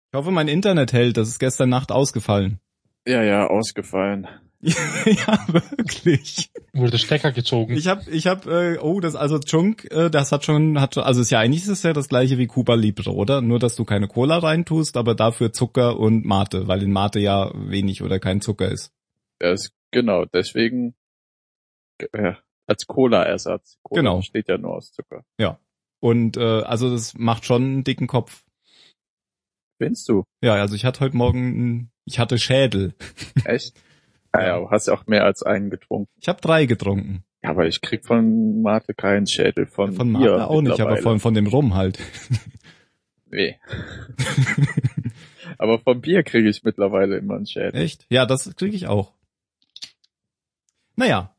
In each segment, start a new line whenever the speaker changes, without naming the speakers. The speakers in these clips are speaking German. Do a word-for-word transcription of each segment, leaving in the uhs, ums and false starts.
Ich hoffe, mein Internet hält. Das ist gestern Nacht ausgefallen.
Ja, ja, ausgefallen.
Ja, wirklich.
Wurde der Stecker gezogen.
Ich hab, ich hab, äh, oh, das, also Junk, äh, das hat schon, hat schon, also ist ja eigentlich ist es ja das gleiche wie Cuba Libre, oder? Nur, dass du keine Cola reintust, aber dafür Zucker und Mate, weil in Mate ja wenig oder kein Zucker ist.
Ja, ist, genau, deswegen, äh, als Cola-Ersatz. Cola
Genau.
Besteht ja nur aus Zucker.
Ja. Und, äh, also das macht schon einen dicken Kopf.
Findest du?
Ja, also ich hatte heute Morgen, ich hatte Schädel.
Echt? Ja, ja, hast ja auch mehr als einen getrunken.
Ich habe drei getrunken.
Ja, aber ich krieg von Mate keinen Schädel. Von,
Von
Bier
Mate auch nicht, aber von, von dem Rum halt.
Nee. Aber vom Bier kriege ich mittlerweile immer einen Schädel.
Echt? Ja, das kriege ich auch. Naja.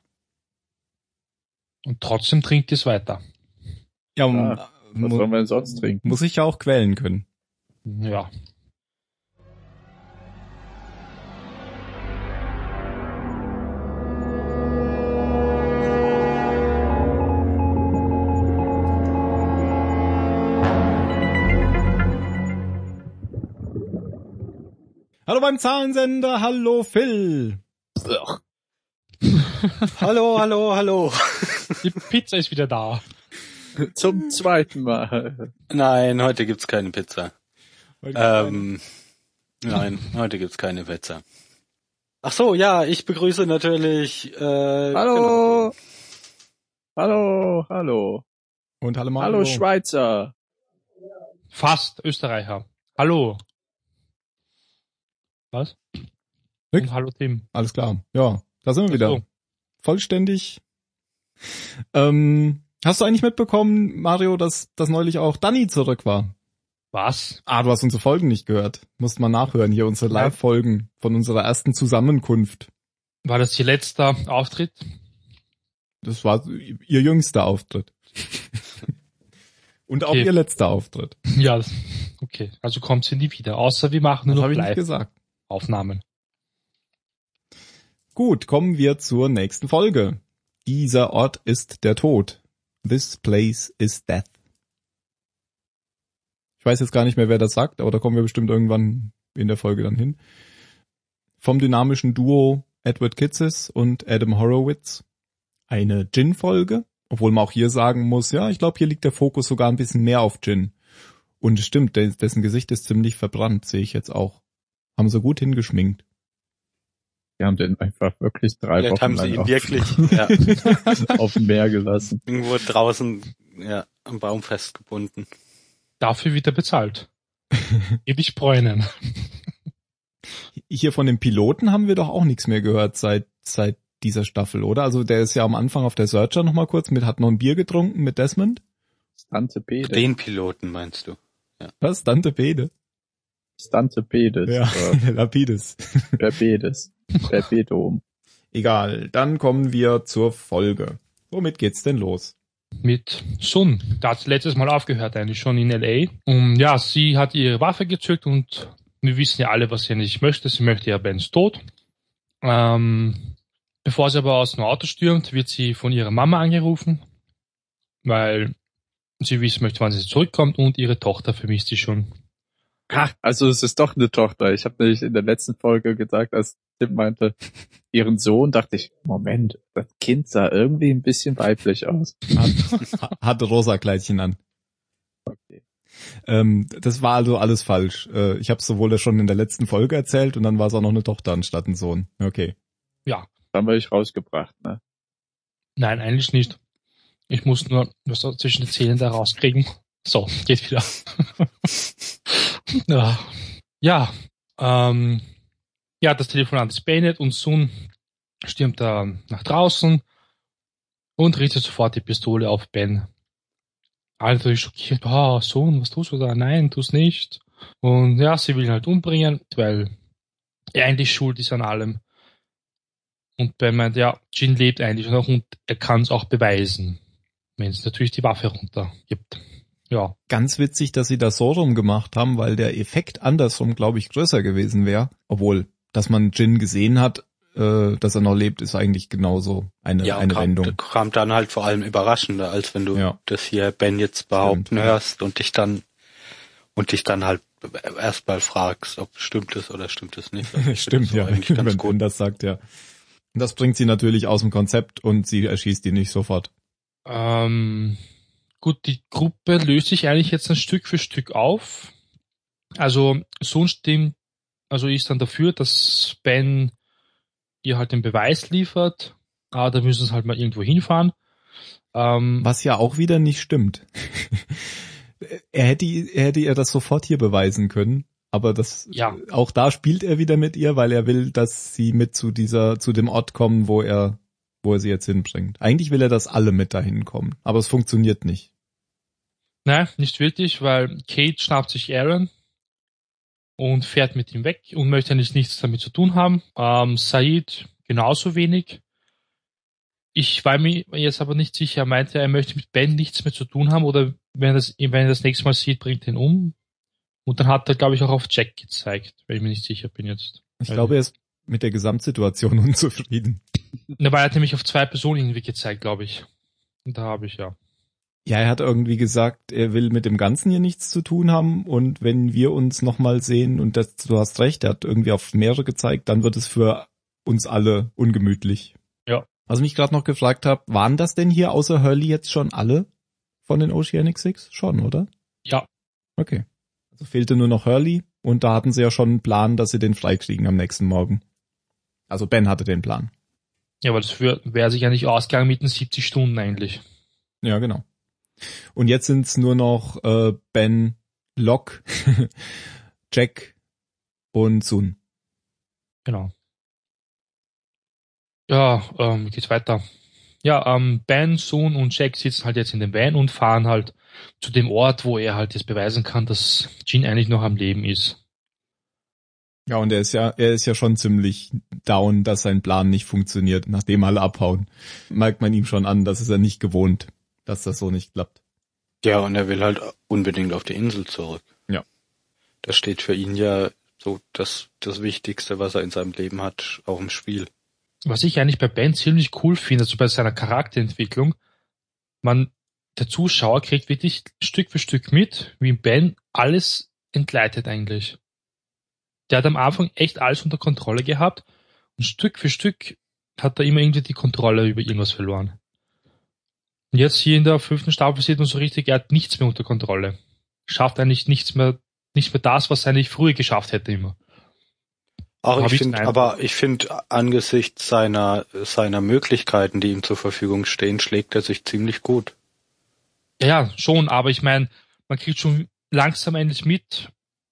Und trotzdem trinkt es weiter.
Ja,
Ah, was sollen wir denn sonst trinken?
Muss ich ja auch quälen können.
Ja.
Hallo beim Zahlensender, hallo Phil.
Hallo, hallo, hallo.
Die Pizza ist wieder da.
Zum zweiten Mal.
Nein, heute gibt's keine Pizza.
Heute
Ähm, nein, heute gibt's keine Pizza. Ach so, ja, ich begrüße natürlich. Äh,
Hallo.
Genau.
Hallo, hallo.
Und hallo Mario.
Hallo Schweizer.
Fast Österreicher. Hallo. Was?
Nick?
Und hallo Tim.
Alles klar. Ja, da sind wir wieder.
So.
Vollständig. Ähm, hast du eigentlich mitbekommen, Mario, dass, dass neulich auch Dani zurück war?
Was?
Ah, du hast unsere Folgen nicht gehört. Musst mal nachhören, hier unsere
Ja.
Live-Folgen von unserer ersten Zusammenkunft.
War das ihr letzter Auftritt?
Das war ihr jüngster Auftritt. Und auch
Okay.
ihr letzter Auftritt.
Ja, das- okay. Also kommt sie nie wieder. Außer wir machen nur
Das
noch
habe ich nicht
Live-Aufnahmen.
gesagt. Gut, kommen wir zur nächsten Folge. Dieser Ort ist der Tod. This place is death. Ich weiß jetzt gar nicht mehr, wer das sagt, aber da kommen wir bestimmt irgendwann in der Folge dann hin. Vom dynamischen Duo Edward Kitsis und Adam Horowitz. Eine Gin-Folge, obwohl man auch hier sagen muss, ja, ich glaube, hier liegt der Fokus sogar ein bisschen mehr auf Gin. Und es stimmt, dessen Gesicht ist ziemlich verbrannt, sehe ich jetzt auch. Haben sie gut hingeschminkt.
Die haben den einfach wirklich drei
Vielleicht
Wochen
haben sie
lang
ihn
auf,
wirklich ja,
auf dem Meer gelassen.
irgendwo draußen ja, am Baum festgebunden.
Dafür wird er bezahlt. Ewig bräunen.
Hier von dem Piloten haben wir doch auch nichts mehr gehört seit seit dieser Staffel, oder? Also der ist ja am Anfang auf der Searcher noch mal kurz mit, hat noch ein Bier getrunken mit Desmond.
Stante Pede.
Den Piloten meinst du?
Was? Dante Bede?
Stante Pedes.
Ja,
Oder
Lapides.
Verbedes. Verbedum.
Egal, dann kommen wir zur Folge. Womit geht's denn los?
Mit Sun. Da hat sie letztes Mal aufgehört, eigentlich schon in L A. Und ja, sie hat ihre Waffe gezückt und wir wissen ja alle, was sie nicht möchte. Sie möchte ja Bens Tod. Ähm, bevor sie aber aus dem Auto stürmt, wird sie von ihrer Mama angerufen, weil sie wissen möchte, wann sie zurückkommt und ihre Tochter vermisst sie schon.
Ha, also es ist doch eine Tochter. Ich habe nämlich in der letzten Folge gesagt, als Tim meinte, ihren Sohn, dachte ich, Moment, das Kind sah irgendwie ein bisschen weiblich aus.
Hat, hat rosa Kleidchen an.
Okay.
Ähm, das war also alles falsch. Äh, ich habe es sowohl schon in der letzten Folge erzählt und dann war es auch noch eine Tochter anstatt ein Sohn. Okay.
Ja,
Das haben wir euch rausgebracht, ne?
nein, eigentlich nicht. Ich muss nur was zwischen den Zähnen da rauskriegen. So, geht wieder. ja, ja, ähm, ja, das Telefonat ist beendet und Sun stürmt da nach draußen und richtet sofort die Pistole auf Ben. Alle natürlich schockiert. Ah, Sun, was tust du da? Nein, tu's nicht. Und ja, sie will ihn halt umbringen, weil er eigentlich schuld ist an allem. Und Ben meint, ja, Jin lebt eigentlich noch und er kann es auch beweisen, wenn es natürlich die Waffe runter gibt. Ja.
Ganz witzig, dass sie das so rum gemacht haben, weil der Effekt andersrum, glaube ich, größer gewesen wäre. Obwohl, dass man Jin gesehen hat, äh, dass er noch lebt, ist eigentlich genauso eine,
Ja,
eine
kam,
Wendung.
kam dann halt vor allem überraschender, als wenn du
Ja.
das hier Ben jetzt behaupten
Stimmt, ja.
hörst und dich dann und dich dann halt erstmal fragst, ob stimmt es oder stimmt es nicht. Also
Stimmt, ja,
eigentlich ganz
wenn
gut.
Ben das sagt, ja. Und das bringt sie natürlich aus dem Konzept und sie erschießt ihn nicht sofort.
Ähm, gut, die Gruppe löst sich eigentlich jetzt ein Stück für Stück auf. Also Sohn stimmt, also ist dann dafür, dass Ben ihr halt den Beweis liefert. Ah, da müssen sie halt mal irgendwo hinfahren. Ähm,
Was ja auch wieder nicht stimmt. er hätte, er hätte ihr das sofort hier beweisen können. Aber das,
Ja.
auch da spielt er wieder mit ihr, weil er will, dass sie mit zu dieser, zu dem Ort kommen, wo er, wo er sie jetzt hinbringt. Eigentlich will er, dass alle mit dahin kommen. Aber es funktioniert nicht.
Nein, nicht wirklich, weil Kate schnappt sich Aaron und fährt mit ihm weg und möchte eigentlich nichts damit zu tun haben. Ähm, Said genauso wenig. Ich war mir jetzt aber nicht sicher. Er meinte, er möchte mit Ben nichts mehr zu tun haben oder wenn er das, wenn er das nächste Mal sieht, bringt ihn um. Und dann hat er, glaube ich, auch auf Jack gezeigt, weil ich mir nicht sicher bin jetzt.
Ich glaube, er ist mit der Gesamtsituation unzufrieden.
Ne, weil er hat nämlich auf zwei Personen irgendwie gezeigt, glaube ich. Und da habe ich ja.
Ja, er hat irgendwie gesagt, er will mit dem Ganzen hier nichts zu tun haben und wenn wir uns nochmal sehen und das, du hast recht, er hat irgendwie auf mehrere gezeigt, dann wird es für uns alle ungemütlich.
Ja.
Was ich mich gerade noch gefragt habe, waren das denn hier außer Hurley jetzt schon alle von den Oceanic Six? Schon, oder?
Ja.
Okay. Also fehlte nur noch Hurley und da hatten sie ja schon einen Plan, dass sie den freikriegen am nächsten Morgen. Also Ben hatte den Plan.
Ja, weil das wäre sich ja nicht ausgegangen mit den siebzig Stunden eigentlich.
Ja, genau. Und jetzt sind es nur noch äh, Ben, Locke, Jack und Sun.
Genau. Ja, ähm, geht's weiter. Ja, ähm, Ben, Sun und Jack sitzen halt jetzt in dem Van und fahren halt zu dem Ort, wo er halt jetzt beweisen kann, dass Jean eigentlich noch am Leben ist.
Ja, und er ist ja, er ist ja schon ziemlich down, dass sein Plan nicht funktioniert, nachdem alle abhauen. Merkt man ihm schon an, das ist er nicht gewohnt, dass das so nicht klappt.
Ja, und er will halt unbedingt auf die Insel zurück.
Ja.
Das steht für ihn ja so das, das Wichtigste, was er in seinem Leben hat, auch im Spiel.
Was ich eigentlich bei Ben ziemlich cool finde, also bei seiner Charakterentwicklung, man, der Zuschauer kriegt wirklich Stück für Stück mit, wie Ben alles entgleitet eigentlich. Der hat am Anfang echt alles unter Kontrolle gehabt und Stück für Stück hat er immer irgendwie die Kontrolle über irgendwas verloren. Und jetzt hier in der fünften Staffel sieht man so richtig, er hat nichts mehr unter Kontrolle. Schafft eigentlich nichts mehr, nicht mehr das, was er eigentlich früher geschafft hätte immer.
Auch
Hab
ich finde,
den
aber ich finde, angesichts seiner, seiner Möglichkeiten, die ihm zur Verfügung stehen, schlägt er sich ziemlich gut.
Ja, ja, schon, aber ich meine, man kriegt schon langsam endlich mit,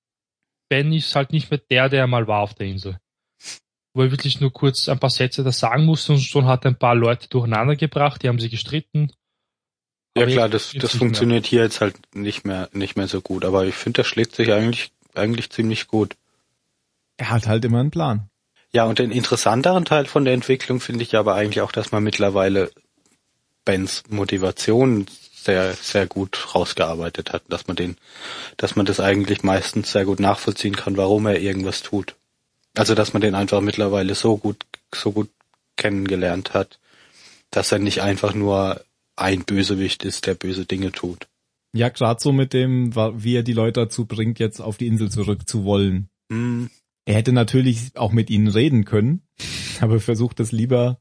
Ben ist halt nicht mehr der, der er mal war auf der Insel. Wo er wirklich nur kurz ein paar Sätze da sagen musste und schon hat er ein paar Leute durcheinander gebracht, die haben sich gestritten.
Ja
Aber
klar,
jetzt
das,
geht's
das
nicht
funktioniert
mehr.
hier jetzt halt nicht mehr, nicht mehr so gut, aber ich finde, das schlägt sich eigentlich, eigentlich ziemlich gut.
Er hat halt immer einen Plan.
Ja, und den interessanteren Teil von der Entwicklung finde ich aber eigentlich auch, dass man mittlerweile Bens Motivation sehr, sehr gut rausgearbeitet hat, dass man den, dass man das eigentlich meistens sehr gut nachvollziehen kann, warum er irgendwas tut. Also, dass man den einfach mittlerweile so gut, so gut kennengelernt hat, dass er nicht einfach nur ein Bösewicht ist, der böse Dinge tut.
Ja, gerade so mit dem, wie er die Leute dazu bringt, jetzt auf die Insel zurück zu wollen.
Hm.
Er hätte natürlich auch mit ihnen reden können, aber versucht es lieber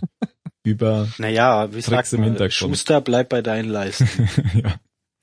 über
Naja, wie
Tricks
sagt
im
man,
Hintergrund.
Schuster, bleib bei deinen Leisten.
Ja.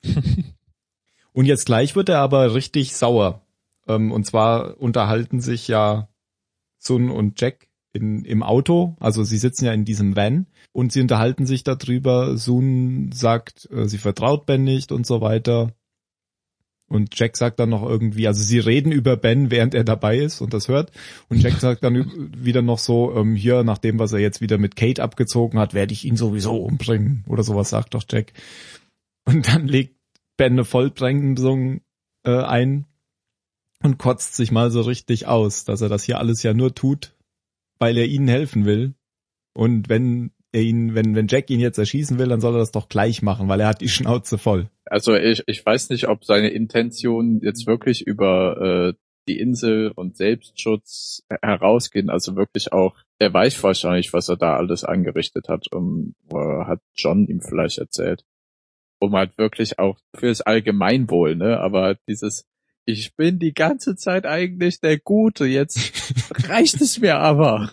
Und jetzt gleich wird er aber richtig sauer. Ähm, und zwar unterhalten sich ja Sun und Jack in, im Auto. Also sie sitzen ja in diesem Van und sie unterhalten sich darüber. Sun sagt, äh, sie vertraut Ben nicht und so weiter. Und Jack sagt dann noch irgendwie, also sie reden über Ben, während er dabei ist und das hört. Und Jack sagt dann wieder noch so, ähm, hier, nach dem, was er jetzt wieder mit Kate abgezogen hat, werde ich ihn sowieso umbringen. Oder sowas sagt doch Jack. Und dann legt Ben eine Vollbremsung äh, ein und kotzt sich mal so richtig aus, dass er das hier alles ja nur tut, weil er ihnen helfen will. Und wenn er ihn, wenn, wenn Jack ihn jetzt erschießen will, dann soll er das doch gleich machen, weil er hat die Schnauze voll.
Also ich, ich weiß nicht, ob seine Intentionen jetzt wirklich über äh, die Insel und Selbstschutz herausgehen. Also wirklich auch, er weiß wahrscheinlich, was er da alles angerichtet hat und äh, hat John ihm vielleicht erzählt. Um halt wirklich auch fürs Allgemeinwohl, ne? Aber dieses ich bin die ganze Zeit eigentlich der Gute, jetzt reicht es mir aber.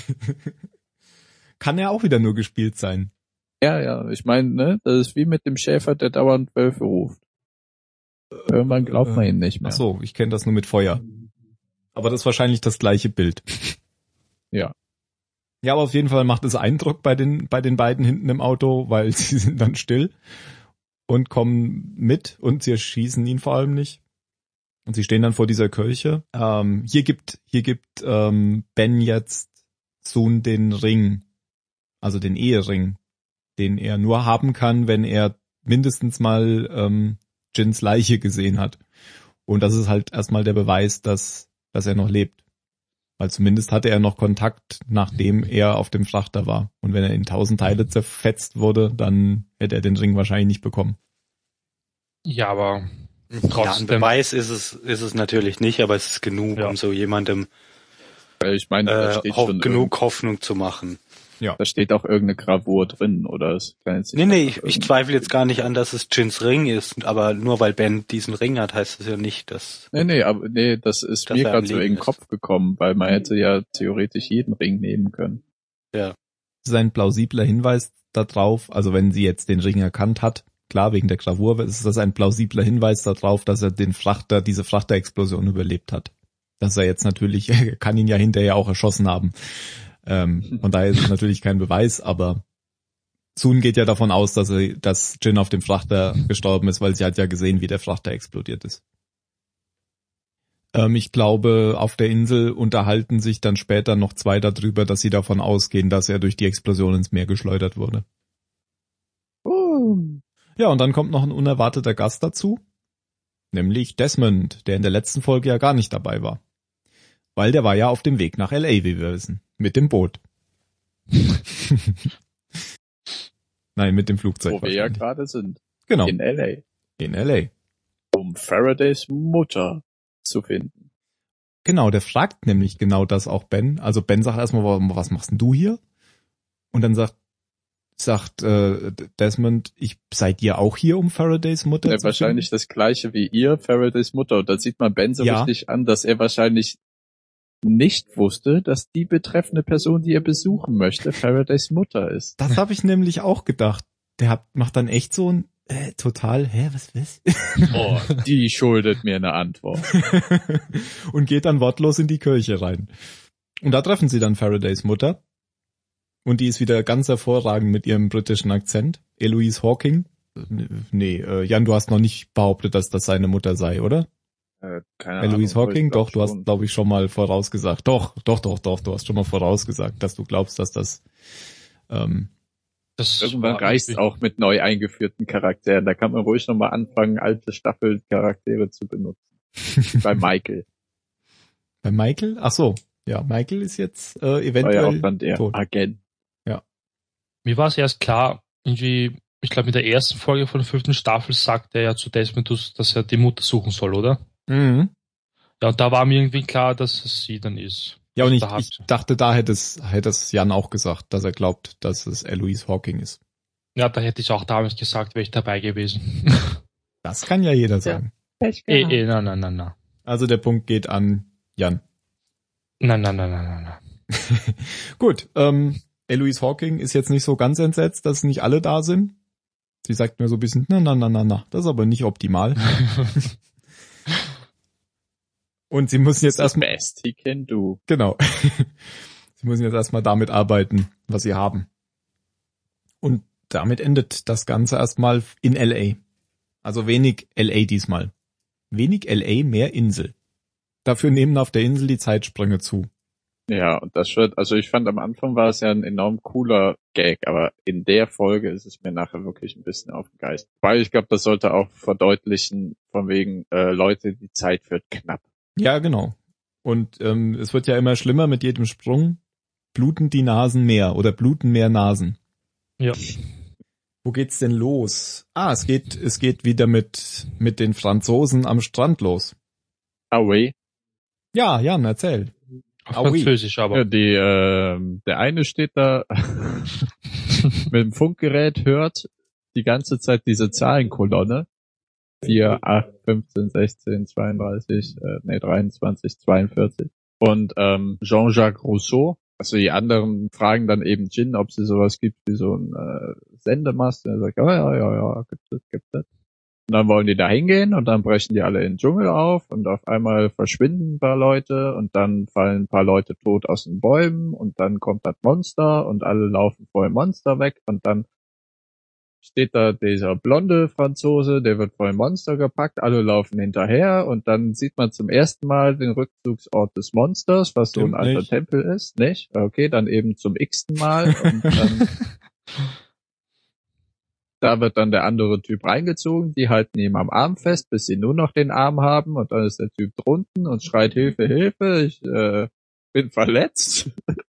Kann ja auch wieder nur gespielt sein.
Ja, ja, ich meine, ne, das ist wie mit dem Schäfer, der dauernd Wölfe ruft. Irgendwann glaubt man ihn nicht mehr.
Ach so, ich kenne das nur mit Feuer. Aber das ist wahrscheinlich das gleiche Bild.
Ja.
Ja, aber auf jeden Fall macht es Eindruck bei den bei den beiden hinten im Auto, weil sie sind dann still und kommen mit und sie erschießen ihn vor allem nicht. Und sie stehen dann vor dieser Kirche. Ähm, hier gibt hier gibt ähm, Ben jetzt Sun den Ring, also den Ehering, den er nur haben kann, wenn er mindestens mal ähm, Jins Leiche gesehen hat. Und das ist halt erstmal der Beweis, dass dass er noch lebt. Weil zumindest hatte er noch Kontakt, nachdem er auf dem Frachter war. Und wenn er in tausend Teile zerfetzt wurde, dann hätte er den Ring wahrscheinlich nicht bekommen.
Ja, aber
trotzdem. Ja, ein Beweis ist es, ist es natürlich nicht, aber es ist genug, ja. um so jemandem
ich meine, da
äh,
steht
ho-
schon
genug Hoffnung zu machen.
Ja.
Da steht auch irgendeine Gravur drin, oder? Das
nee, nee, ich, ich zweifle jetzt gar nicht an, dass es Jins Ring ist, aber nur weil Ben diesen Ring hat, heißt es ja nicht, dass...
Nee, nee, aber nee, das ist mir gerade so in den Kopf gekommen, weil man hätte ja theoretisch jeden Ring nehmen können.
Ja.
Das ist ein plausibler Hinweis darauf, also wenn sie jetzt den Ring erkannt hat, klar, wegen der Gravur, ist das ein plausibler Hinweis darauf, dass er den Frachter, diese Frachterexplosion überlebt hat. Dass er jetzt natürlich, er kann ihn ja hinterher auch erschossen haben. Ähm, von daher ist es natürlich kein Beweis, aber Sun geht ja davon aus, dass er, dass Jin auf dem Frachter gestorben ist, weil sie hat ja gesehen, wie der Frachter explodiert ist. Ähm, ich glaube, auf der Insel unterhalten sich dann später noch zwei darüber, dass sie davon ausgehen, dass er durch die Explosion ins Meer geschleudert wurde.
Oh.
Ja, und dann kommt noch ein unerwarteter Gast dazu, nämlich Desmond, der in der letzten Folge ja gar nicht dabei war. Weil der war ja auf dem Weg nach L A, wie wir wissen. Mit dem Boot. Nein, mit dem Flugzeug.
Wo wir ja gerade sind.
Genau.
In L A.
In L A.
Um Faradays Mutter zu finden.
Genau, der fragt nämlich genau das auch Ben. Also Ben sagt erstmal, was machst denn du hier? Und dann sagt sagt äh, Desmond, ich seid ihr auch hier, um Faradays Mutter
ja,
zu
wahrscheinlich
finden?
Das gleiche wie ihr, Faradays Mutter. Und da sieht man Ben so
ja.
richtig an, dass er wahrscheinlich nicht wusste, dass die betreffende Person, die er besuchen möchte, Faradays Mutter ist.
Das habe ich nämlich auch gedacht. Der hat, macht dann echt so ein äh, total, hä, was, was?
Oh, die schuldet mir eine Antwort.
Und geht dann wortlos in die Kirche rein. Und da treffen sie dann Faradays Mutter. Und die ist wieder ganz hervorragend mit ihrem britischen Akzent. Eloise Hawking. Nee, äh, Jan, du hast noch nicht behauptet, dass das seine Mutter sei, oder?
Äh, keine
Eloise
Ahnung,
Hawking? Doch, du
schon.
hast, glaube ich, schon mal vorausgesagt. Doch, doch, doch, doch, du hast schon mal vorausgesagt, dass du glaubst, dass das... Ähm,
das Irgendwann reicht's auch mit neu eingeführten Charakteren. Da kann man ruhig nochmal anfangen, alte Staffelcharaktere zu benutzen. Bei Michael.
Bei Michael? Ach so. Ja, Michael ist jetzt äh, eventuell
war ja auch dann der
tot.
Agent.
Ja.
Mir war es erst klar, irgendwie, ich glaube in der ersten Folge von der fünften Staffel sagt er ja zu Desmond, dass er die Mutter suchen soll, oder?
Mhm.
Ja, und da war mir irgendwie klar, dass es sie dann ist.
Ja, und ich,
da
ich dachte, da hätte es, hätte es Jan auch gesagt, dass er glaubt, dass es Eloise Hawking ist.
Ja, da hätte ich auch damals gesagt, wäre ich dabei gewesen.
Das kann ja jeder sagen.
Ja. Eh, eh, na, na, na, na.
Also der Punkt geht an Jan.
Na, na, na, na, na, na.
Gut, ähm, Eloise Hawking ist jetzt nicht so ganz entsetzt, dass nicht alle da sind. Sie sagt mir so ein bisschen, na, na, na, na, na, das ist aber nicht optimal. Und sie müssen jetzt erstmal...
Best he can do.
Genau. Sie müssen jetzt erstmal damit arbeiten, was sie haben. Und damit endet das Ganze erstmal in L A. Also wenig L A diesmal. Wenig L A, mehr Insel. Dafür nehmen auf der Insel die Zeitsprünge zu.
Ja, und das wird, also ich fand am Anfang war es ja ein enorm cooler Gag, aber in der Folge ist es mir nachher wirklich ein bisschen auf den Geist. Weil ich glaube, das sollte auch verdeutlichen, von wegen, äh, Leute, die Zeit wird knapp.
Ja, genau. Und ähm, es wird ja immer schlimmer mit jedem Sprung. Bluten die Nasen mehr oder bluten mehr Nasen.
Ja.
Wo geht's denn los? Ah, es geht, es geht wieder mit, mit den Franzosen am Strand los.
Ah, oui.
Ja, Jan, erzähl.
Auf
Ah, oui.
Französisch, aber.
Ja, die, äh, der eine steht da mit dem Funkgerät, hört die ganze Zeit diese Zahlenkolonne vier, acht, fünfzehn, sechzehn, zweiunddreißig, äh, nee, dreiundzwanzig, zweiundvierzig. Und ähm, Jean-Jacques Rousseau, also die anderen fragen dann eben Jin, ob sie sowas gibt wie so ein äh, Sendemast. Und er sagt, ja, ja, ja, ja, gibt es, gibt es. Und dann wollen die da hingehen und dann brechen die alle in den Dschungel auf und auf einmal verschwinden ein paar Leute und dann fallen ein paar Leute tot aus den Bäumen und dann kommt das Monster und alle laufen vor dem Monster weg und dann steht da dieser blonde Franzose, der wird vor dem Monster gepackt, alle laufen hinterher und dann sieht man zum ersten Mal den Rückzugsort des Monsters, was
Stimmt
so ein alter
nicht.
Tempel ist, nicht? Okay, dann eben zum x-ten Mal und dann da wird dann der andere Typ reingezogen, die halten ihm am Arm fest, bis sie nur noch den Arm haben und dann ist der Typ drunten und schreit Hilfe, Hilfe, ich äh, bin verletzt.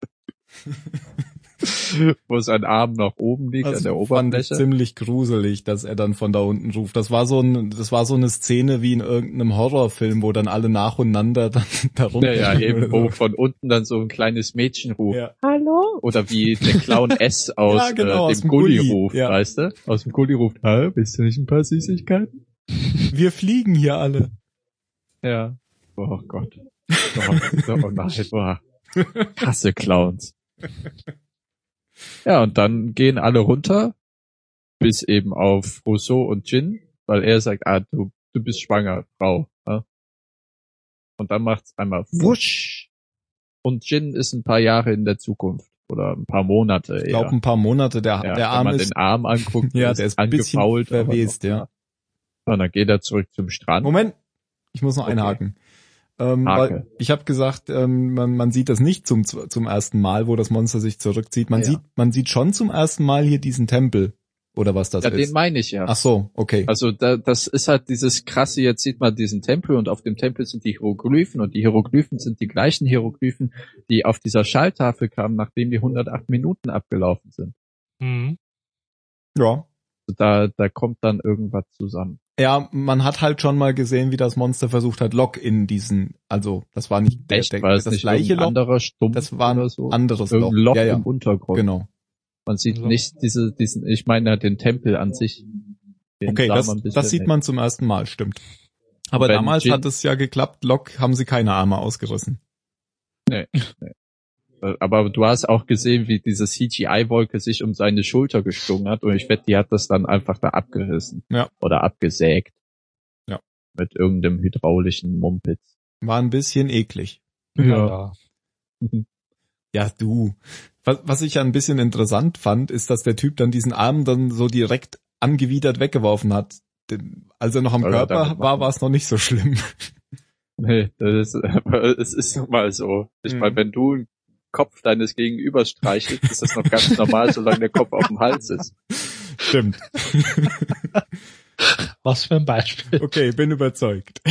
Wo sein Arm nach oben liegt,
Also
an der
fand ich
Oberfläche.
ziemlich gruselig, dass er dann von da unten ruft. Das war so ein, das war so eine Szene wie in irgendeinem Horrorfilm, wo dann alle nacheinander dann da runter.
Ja, ja, eben, wo von unten dann so ein kleines Mädchen ruft.
Ja.
Hallo? Oder wie der Clown S aus,
Ja, genau,
äh,
aus
dem
dem Gully,
Gully ruft,
ja.
weißt du? Aus dem Gully ruft, hallo, bist du nicht ein paar Süßigkeiten?
Wir fliegen hier alle.
Ja. Oh Gott. Oh, oh nein, boah. Krasse Clowns. Ja, und dann gehen alle runter, bis eben auf Rousseau und Jin, weil er sagt, ah, du, du bist schwanger, Frau. Ja? Und dann macht's einmal wusch. Und Jin ist ein paar Jahre in der Zukunft. Oder ein paar Monate eher.
Ich glaube ein paar Monate. Der,
ja,
der Arm
wenn man
ist,
den Arm anguckt,
ja, der ist ein bisschen
angefault, aber
verwest,
noch,
ja.
Und dann geht er zurück zum Strand.
Moment, ich muss noch
Okay.
einhaken. Ähm,
Hake.
weil ich habe gesagt, ähm, man, man sieht das nicht zum zum ersten Mal, wo das Monster sich zurückzieht. Man
Ja.
sieht, man sieht schon zum ersten Mal hier diesen Tempel oder was das
Ja, den
ist.
meine ich ja.
Ach so, okay.
Also da, das ist halt dieses krasse, jetzt sieht man diesen Tempel und auf dem Tempel sind die Hieroglyphen und die Hieroglyphen sind die gleichen Hieroglyphen, die auf dieser Schalltafel kamen, nachdem die hundertacht Minuten abgelaufen sind.
Mhm.
Ja.
Also da, da kommt dann irgendwas zusammen.
Ja, man hat halt schon mal gesehen, wie das Monster versucht hat, Lock in diesen, also das war nicht der,
Echt,
der
war es
das
nicht
gleiche
irgendein
Lock,
anderer Stumpf
das war
oder
ein
so?
anderes Loch.
Irgendein Loch
Ja, ja,
im Untergrund.
genau.
Man sieht
So.
nicht diese, diesen, ich meine den Tempel an sich. Den
Okay,
sah
das,
man bisher
das sieht
nicht.
man zum ersten Mal, stimmt. Aber
Wenn
damals
Jin-
hat es ja geklappt, Lock haben sie keine Arme ausgerissen.
Aber du hast auch gesehen, wie diese C G I-Wolke sich um seine Schulter geschlungen hat und ich wette, die hat das dann einfach da abgerissen.
Ja.
Oder abgesägt.
Ja.
Mit irgendeinem hydraulischen Mumpitz.
War ein bisschen eklig.
Ja.
Ja, du. Was, was ich ja ein bisschen interessant fand, ist, dass der Typ dann diesen Arm dann so direkt angewidert weggeworfen hat. Denn als er noch am
Soll er
Körper
damit
war,
machen?
war es noch nicht so schlimm.
Nee, das ist, aber es ist nun mal so. Ich
Mhm.
meine, wenn du einen Kopf deines Gegenübers streichelst, ist das noch ganz normal, solange der Kopf auf dem Hals ist.
Stimmt.
Was für ein Beispiel.
Okay, bin überzeugt.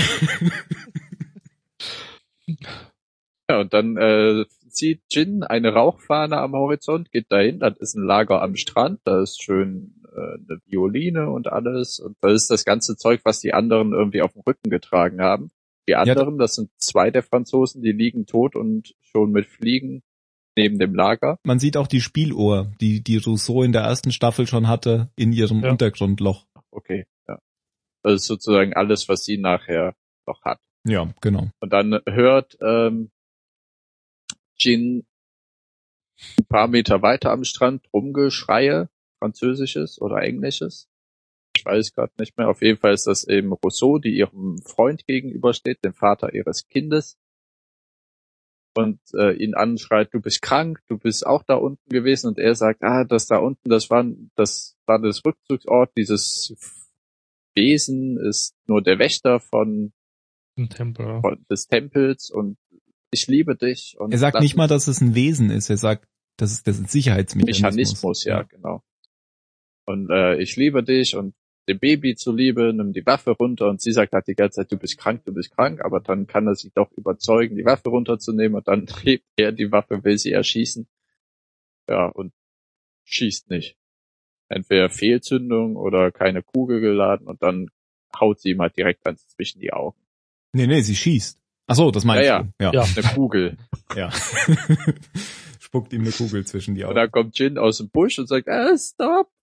Ja, und dann äh, sieht Jin eine Rauchfahne am Horizont, geht dahin, das ist ein Lager am Strand, da ist schön äh, eine Violine und alles und das ist das ganze Zeug, was die anderen irgendwie auf dem Rücken getragen haben. Die anderen, das sind zwei der Franzosen, die liegen tot und schon mit Fliegen neben dem Lager.
Man sieht auch die Spieluhr, die die Rousseau in der ersten Staffel schon hatte, in ihrem
Ja.
Untergrundloch.
Okay, ja. Das ist sozusagen alles, was sie nachher noch hat.
Ja, genau.
Und dann hört ähm, Jin ein paar Meter weiter am Strand Rumgeschreie, Französisches oder Englisches. Ich weiß gerade nicht mehr. Auf jeden Fall ist das eben Rousseau, die ihrem Freund gegenübersteht, dem Vater ihres Kindes. Und äh, ihn anschreit, du bist krank, du bist auch da unten gewesen. Und er sagt, ah, das da unten, das war das, war das Rückzugsort. Dieses Wesen ist nur der Wächter von,
Im Tempel.
von des Tempels und ich liebe dich. Und
Er sagt
lass
nicht mal,
uns-
dass es ein Wesen ist. Er sagt, das ist das ist ein Sicherheitsmechanismus.
Mechanismus, ja, genau. Und äh, ich liebe dich und dem Baby zuliebe, nimm die Waffe runter und sie sagt halt die ganze Zeit, du bist krank, du bist krank, aber dann kann er sie doch überzeugen, die Waffe runterzunehmen und dann hebt er die Waffe, will sie erschießen. Ja, und schießt nicht. Entweder Fehlzündung oder keine Kugel geladen und dann haut sie ihm halt direkt ganz zwischen die Augen.
Nee, nee, sie schießt. Ach so, das meinst
Ja,
du. Ja.
Ja.
Eine Kugel.
ja. Spuckt ihm eine Kugel zwischen die
Und
Augen.
dann kommt Jin aus dem Busch und sagt, ah, stop.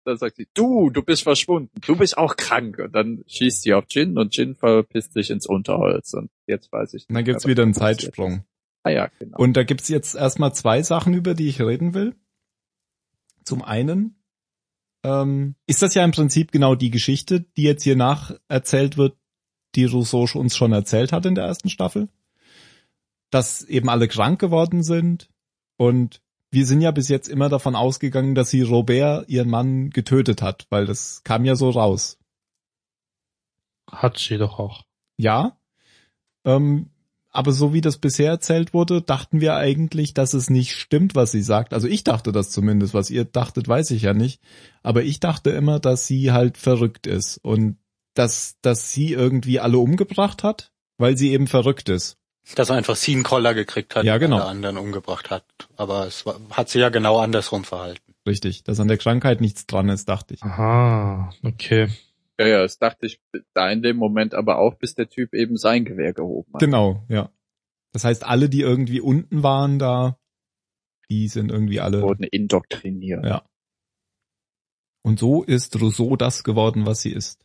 dann sagt sie, du, du bist verschwunden, du bist auch krank. Und dann schießt sie auf Jin und Jin verpisst sich ins Unterholz. Und jetzt weiß ich nicht.
Und dann gibt's wieder einen Zeitsprung.
Ah ja, genau.
Und da gibt's jetzt erstmal zwei Sachen, über die ich reden will. Zum einen ähm, ist das ja im Prinzip genau die Geschichte, die jetzt hier nacherzählt wird, die Rousseau uns schon erzählt hat in der ersten Staffel. Dass eben alle krank geworden sind. Und wir sind ja bis jetzt immer davon ausgegangen, dass sie Robert, ihren Mann, getötet hat, weil das kam ja so raus.
Hat sie doch auch.
Ja, ähm, aber so wie das bisher erzählt wurde, dachten wir eigentlich, dass es nicht stimmt, was sie sagt. Also ich dachte das zumindest, was ihr dachtet, weiß ich ja nicht. Aber ich dachte immer, dass sie halt verrückt ist und dass, dass sie irgendwie alle umgebracht hat, weil sie eben verrückt ist.
Dass einfach sie einen Koller gekriegt hat,
ja, genau.
alle anderen umgebracht hat. Aber es war, hat sie ja genau andersrum verhalten.
Richtig, dass an der Krankheit nichts dran ist, dachte ich.
Aha, okay.
Ja, ja, das dachte ich da in dem Moment aber auch, bis der Typ eben sein Gewehr gehoben hat.
Genau, ja. Das heißt, alle, die irgendwie unten waren da, die sind irgendwie alle...
wurden indoktriniert.
Ja. Und so ist Rousseau das geworden, was sie ist.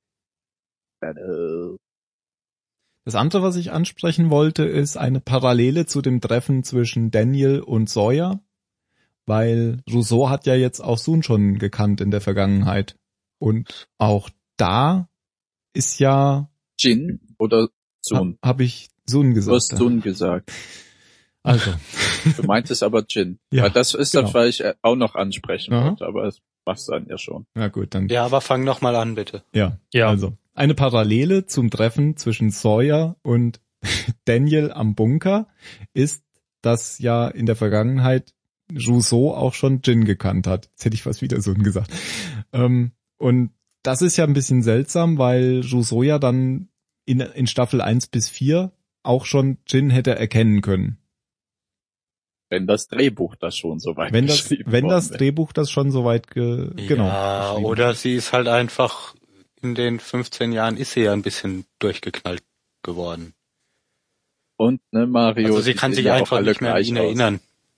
Das andere, was ich ansprechen wollte, ist eine Parallele zu dem Treffen zwischen Daniel und Sawyer, weil Rousseau hat ja jetzt auch Sun schon gekannt in der Vergangenheit. Und auch da ist ja...
Jin oder Sun?
Habe hab ich Sun gesagt.
Du hast Sun gesagt.
Also.
Du meintest aber Jin.
Ja,
weil das ist
genau.
das, was ich auch noch ansprechen
Aha.
wollte, aber das machst du dann ja schon.
Na gut, dann...
Ja, aber fang noch mal an, bitte.
Ja,
Ja.
also eine Parallele zum Treffen zwischen Sawyer und Daniel am Bunker ist, dass ja in der Vergangenheit Rousseau auch schon Jin gekannt hat. Jetzt hätte ich fast wieder Sun gesagt. Ähm, und das ist ja ein bisschen seltsam, weil Rousseau ja dann in, in Staffel eins bis vier auch schon Jin hätte erkennen können.
Wenn das Drehbuch das schon so weit
Wenn das,
geschrieben
wenn das
worden wäre.
Drehbuch das schon so weit ge, genau.
Ja,
geschrieben
oder
hat.
sie ist halt einfach, in den fünfzehn Jahren ist sie ja ein bisschen durchgeknallt geworden.
Und, ne, Mario.
Also sie
die
kann
sehen
sich
ja auch
einfach
alle
nicht mehr an
gleich
ihn
aus.
erinnern.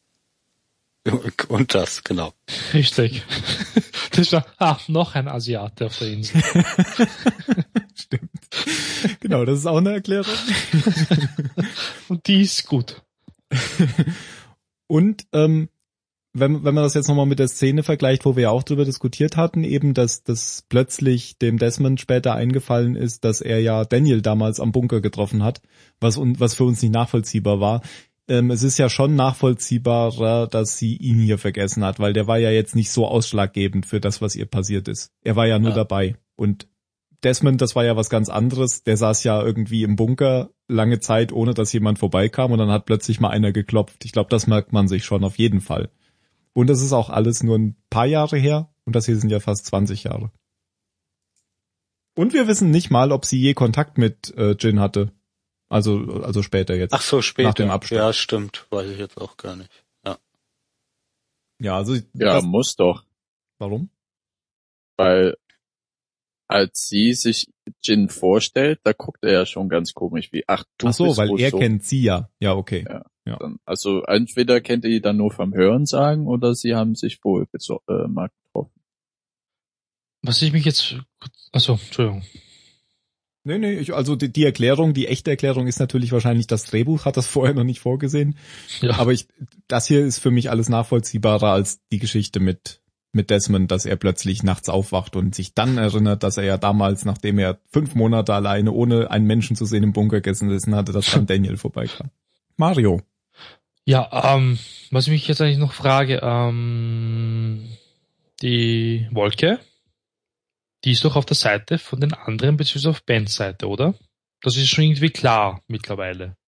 Und das, genau.
Richtig. Das war, ah, noch ein Asiate auf der Insel.
Stimmt. Genau, das ist auch eine Erklärung.
Und die ist gut.
Und ähm, wenn, wenn man das jetzt nochmal mit der Szene vergleicht, wo wir ja auch drüber diskutiert hatten, eben, dass dass plötzlich dem Desmond später eingefallen ist, dass er ja Daniel damals am Bunker getroffen hat, was un, was für uns nicht nachvollziehbar war. Ähm, es ist ja schon nachvollziehbarer, dass sie ihn hier vergessen hat, weil der war ja jetzt nicht so ausschlaggebend für das, was ihr passiert ist. Er war ja nur
Ja.
dabei. Und Desmond, das war ja was ganz anderes. Der saß ja irgendwie im Bunker lange Zeit, ohne dass jemand vorbeikam, und dann hat plötzlich mal einer geklopft. Ich glaube, das merkt man sich schon auf jeden Fall. Und das ist auch alles nur ein paar Jahre her, und das hier sind ja fast zwanzig Jahre. Und wir wissen nicht mal, ob sie je Kontakt mit äh, Jin hatte. Also also später jetzt.
Ach so, später.
Nach dem Absturz.
Ja, stimmt. Weiß ich jetzt auch gar nicht. Ja.
Ja, also
Ja,
das,
muss doch.
warum?
Weil als sie sich Jin vorstellt, da guckt er ja schon ganz komisch wie, ach du
Ach so,
bist
weil er
Rousseau.
kennt sie ja. Ja, okay.
Ja.
Ja.
Dann, also entweder kennt er die dann nur vom Hören sagen oder sie haben sich wohl geso- äh, mal getroffen.
Was ich mich jetzt, also, Entschuldigung.
Nee, nee, ich, also die, die Erklärung, die echte Erklärung ist natürlich wahrscheinlich, das Drehbuch hat das vorher noch nicht vorgesehen.
Ja.
Aber ich, das hier ist für mich alles nachvollziehbarer als die Geschichte mit mit Desmond, dass er plötzlich nachts aufwacht und sich dann erinnert, dass er ja damals, nachdem er fünf Monate alleine ohne einen Menschen zu sehen im Bunker gesessen hatte, dass dann Daniel vorbeikam. Mario.
Ja, ähm, was ich mich jetzt eigentlich noch frage, ähm, die Wolke, die ist doch auf der Seite von den anderen, beziehungsweise auf Bens Seite, oder? Das ist schon irgendwie klar mittlerweile.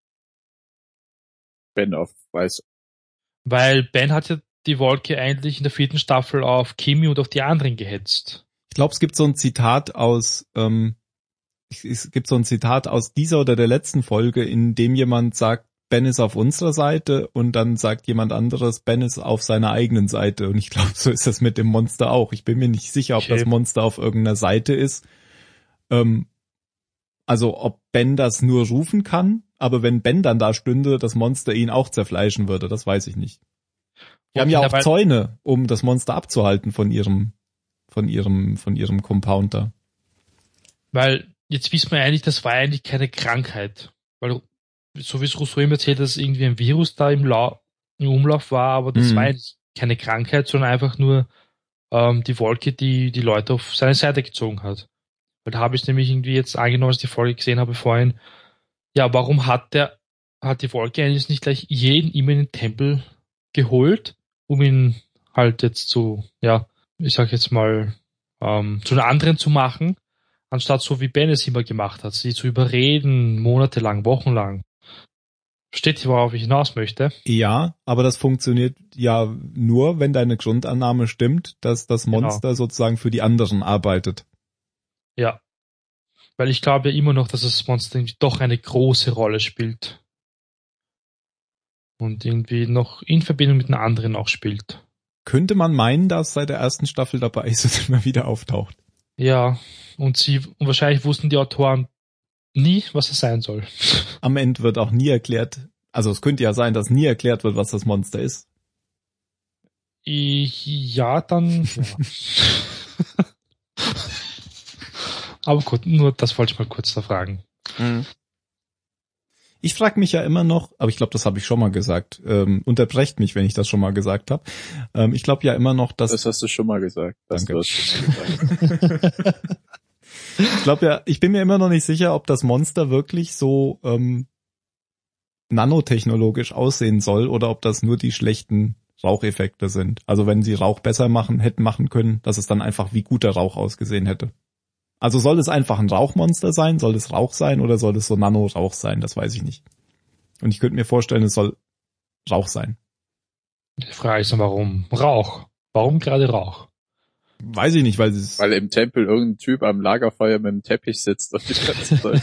Ben auf weiß.
Weil Ben hat ja die Wolke eigentlich in der vierten Staffel auf Kimi und auf die anderen gehetzt.
Ich glaube, es gibt so ein Zitat aus, ähm, es gibt so ein Zitat aus dieser oder der letzten Folge, in dem jemand sagt, Ben ist auf unserer Seite, und dann sagt jemand anderes, Ben ist auf seiner eigenen Seite. Und ich glaube, so ist das mit dem Monster auch. Ich bin mir nicht sicher, ob
Okay.
das Monster auf irgendeiner Seite ist. Ähm, also ob Ben das nur rufen kann, aber wenn Ben dann da stünde, das Monster ihn auch zerfleischen würde, das weiß ich nicht. Die haben ja
Okay,
auch
aber-
Zäune, um das Monster abzuhalten von ihrem von ihrem, von ihrem Compound da.
Weil jetzt wissen wir eigentlich, das war eigentlich keine Krankheit. Weil, so wie es Rousseau ihm erzählt, dass irgendwie ein Virus da im, La- im Umlauf war, aber das
Mhm.
war eigentlich keine Krankheit, sondern einfach nur ähm, die Wolke, die die Leute auf seine Seite gezogen hat. Weil da habe ich nämlich irgendwie jetzt angenommen, als ich die Folge gesehen habe vorhin, ja, warum hat der, hat die Wolke eigentlich nicht gleich jeden immer in den Tempel geholt, um ihn halt jetzt zu, ja, ich sag jetzt mal, ähm, zu einer anderen zu machen, anstatt so wie Ben es immer gemacht hat, sie zu überreden, monatelang, wochenlang. Versteht ihr, worauf ich hinaus möchte?
Ja, aber das funktioniert ja nur, wenn deine Grundannahme stimmt, dass das Monster
Genau.
sozusagen für die anderen arbeitet.
Ja. Weil ich glaube ja immer noch, dass das Monster irgendwie doch eine große Rolle spielt. Und irgendwie noch in Verbindung mit den anderen auch spielt.
Könnte man meinen, dass seit der ersten Staffel dabei ist und immer wieder auftaucht.
Ja, und sie, und wahrscheinlich wussten die Autoren nie, was es sein soll.
Am Ende wird auch nie erklärt, also es könnte ja sein, dass nie erklärt wird, was das Monster ist.
Ich, ja, dann, ja. Aber gut, nur das wollte ich mal kurz da fragen.
Ich frage mich ja immer noch, aber ich glaube, das habe ich schon mal gesagt, ähm, unterbrecht mich, wenn ich das schon mal gesagt habe. Ähm, ich glaube ja immer noch, dass...
Das hast du schon mal gesagt. Das
Danke.
du hast schon mal gesagt.
Ich glaube ja, ich bin mir immer noch nicht sicher, ob das Monster wirklich so ähm, nanotechnologisch aussehen soll oder ob das nur die schlechten Raucheffekte sind. Also wenn sie Rauch besser machen, hätten machen können, dass es dann einfach wie guter Rauch ausgesehen hätte. Also soll es einfach ein Rauchmonster sein? Soll es Rauch sein oder soll es so Nano-Rauch sein? Das weiß ich nicht. Und ich könnte mir vorstellen, es soll Rauch sein.
Die Frage ist dann, warum Rauch? Warum gerade Rauch?
Weiß ich nicht, weil es...
Weil im Tempel irgendein Typ am Lagerfeuer mit dem Teppich sitzt und die ganze Zeit.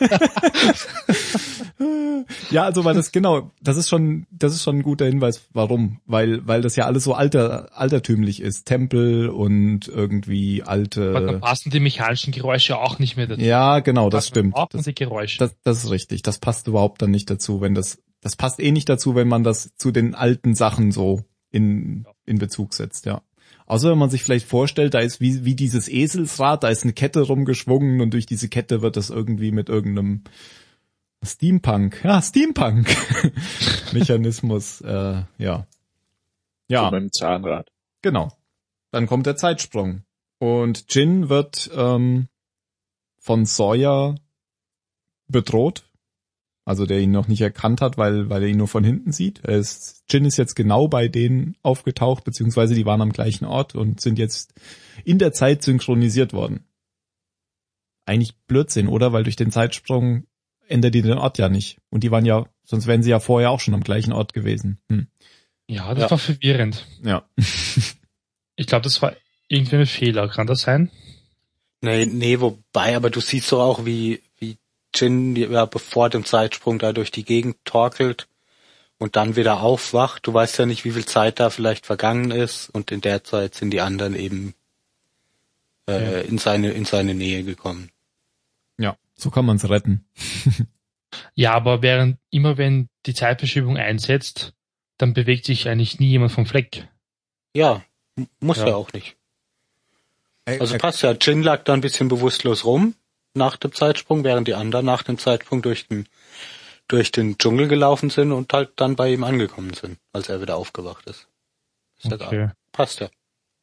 Ja, also weil das genau, das ist schon, das ist schon ein guter Hinweis, warum, weil weil das ja alles so alter altertümlich ist, Tempel und irgendwie
Aber dann
alte.
passen die mechanischen Geräusche auch nicht mehr dazu.
Ja, genau, das
Also
stimmt.
Auch
Das,
die Geräusche.
das, das ist richtig. Das passt überhaupt dann nicht dazu, wenn das, das passt eh nicht dazu, wenn man das zu den alten Sachen so in in Bezug setzt, ja. Außer wenn man sich vielleicht vorstellt, da ist wie wie dieses Eselsrad, da ist eine Kette rumgeschwungen und durch diese Kette wird das irgendwie mit irgendeinem Steampunk, ja, Steampunk-Mechanismus, äh, ja. Ja,
So mit dem Zahnrad.
genau. Dann kommt der Zeitsprung. Und Jin wird ähm, von Sawyer bedroht. Also der ihn noch nicht erkannt hat, weil weil er ihn nur von hinten sieht. Er ist, Jin ist jetzt genau bei denen aufgetaucht, beziehungsweise die waren am gleichen Ort und sind jetzt in der Zeit synchronisiert worden. Eigentlich Blödsinn, oder? Weil durch den Zeitsprung ändert die den Ort ja nicht. Und die waren ja, sonst wären sie ja vorher auch schon am gleichen Ort gewesen. Hm.
Ja, das
Ja.
war verwirrend.
Ja.
Ich glaube, das war irgendwie ein Fehler. Kann das sein?
Nee, nee, wobei, aber du siehst doch auch, wie, wie Jin ja bevor dem Zeitsprung da durch die Gegend torkelt und dann wieder aufwacht. Du weißt ja nicht, wie viel Zeit da vielleicht vergangen ist und in der Zeit sind die anderen eben äh,
Ja.
in seine in seine Nähe gekommen.
Ja, so kann man es retten.
Ja, aber während immer wenn die Zeitverschiebung einsetzt, dann bewegt sich eigentlich nie jemand vom Fleck.
Ja, m- muss ja,
Ja.
auch nicht. Also passt ja, Jin lag da ein bisschen bewusstlos rum nach dem Zeitsprung, während die anderen nach dem Zeitsprung durch den durch den Dschungel gelaufen sind und halt dann bei ihm angekommen sind, als er wieder aufgewacht ist. Ist ja
Okay.
egal. Passt ja.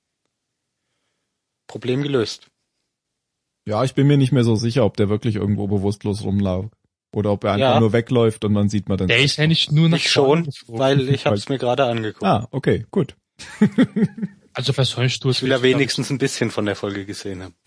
Problem gelöst.
Ja, ich bin mir nicht mehr so sicher, ob der wirklich irgendwo bewusstlos rumlag. Oder ob er einfach
Ja.
nur wegläuft und man sieht man dann.
Der ist eigentlich nur nach
Ich schon,
vorne geflogen.
weil ich hab's mir gerade angeguckt.
Ah, okay, gut.
Also bei solchen Sturz.
Ich will ja wenigstens ein bisschen von der Folge gesehen haben.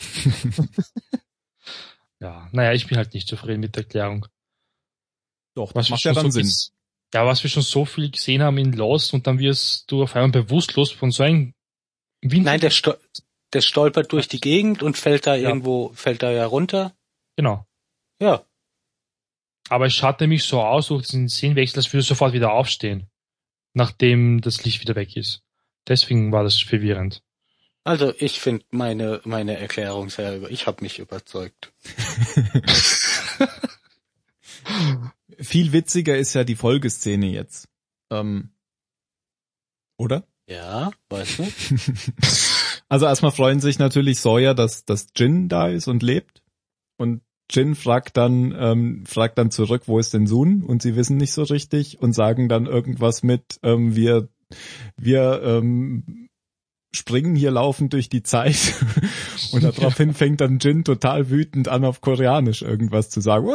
Ja, naja, ich bin halt nicht zufrieden mit der Erklärung.
Doch,
Was
das
wir
macht ja
schon
dann
so
Sinn.
ges- Ja, was wir schon so viel gesehen haben in Lost und dann wirst du auf einmal bewusstlos von so einem Wind.
Nein, der, Stol der stolpert durch die Gegend und fällt da
Ja.
irgendwo, fällt da ja runter.
Genau.
Ja.
Aber es schaut nämlich so aus, durch den Szenenwechsel, als würde er sofort wieder aufstehen, nachdem das Licht wieder weg ist. Deswegen war das verwirrend.
Also ich finde meine meine Erklärung sehr über. Ich habe mich überzeugt.
Viel witziger ist ja die Folgeszene jetzt. Ähm, oder?
Ja, weiß nicht.
Also erstmal freuen sich natürlich Sawyer, dass, dass Jin da ist und lebt. Und Jin fragt dann, ähm, fragt dann zurück, wo ist denn Sun? Und sie wissen nicht so richtig und sagen dann irgendwas mit, ähm, wir, wir, ähm, springen hier laufend durch die Zeit. Und daraufhin fängt dann Jin total wütend an, auf Koreanisch irgendwas zu sagen.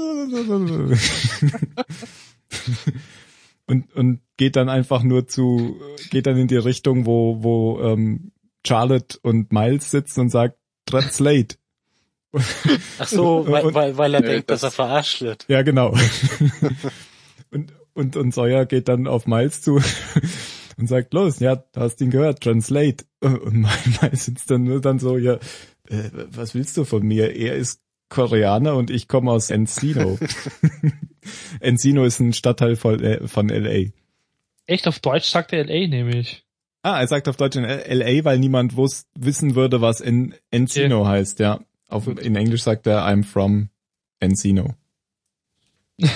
und, und geht dann einfach nur zu, geht dann in die Richtung, wo, wo, ähm, Charlotte und Miles sitzen und sagt, translate.
Ach so, weil,
und,
weil, weil er
ja,
denkt,
das,
dass er verarscht wird.
Ja, genau. und, und, und Sawyer geht dann auf Miles zu und sagt, los, ja, du hast ihn gehört, translate. Und Miles sitzt dann nur dann so, ja, äh, was willst du von mir? Er ist Koreaner und ich komme aus Encino. Encino ist ein Stadtteil von, äh, von L A.
Echt, auf Deutsch sagt er L A nämlich.
Ah, er sagt auf Deutsch in L A, weil niemand wus- wissen würde, was en- Encino okay. heißt, ja. Auf, in Englisch sagt er, I'm from Encino. ja,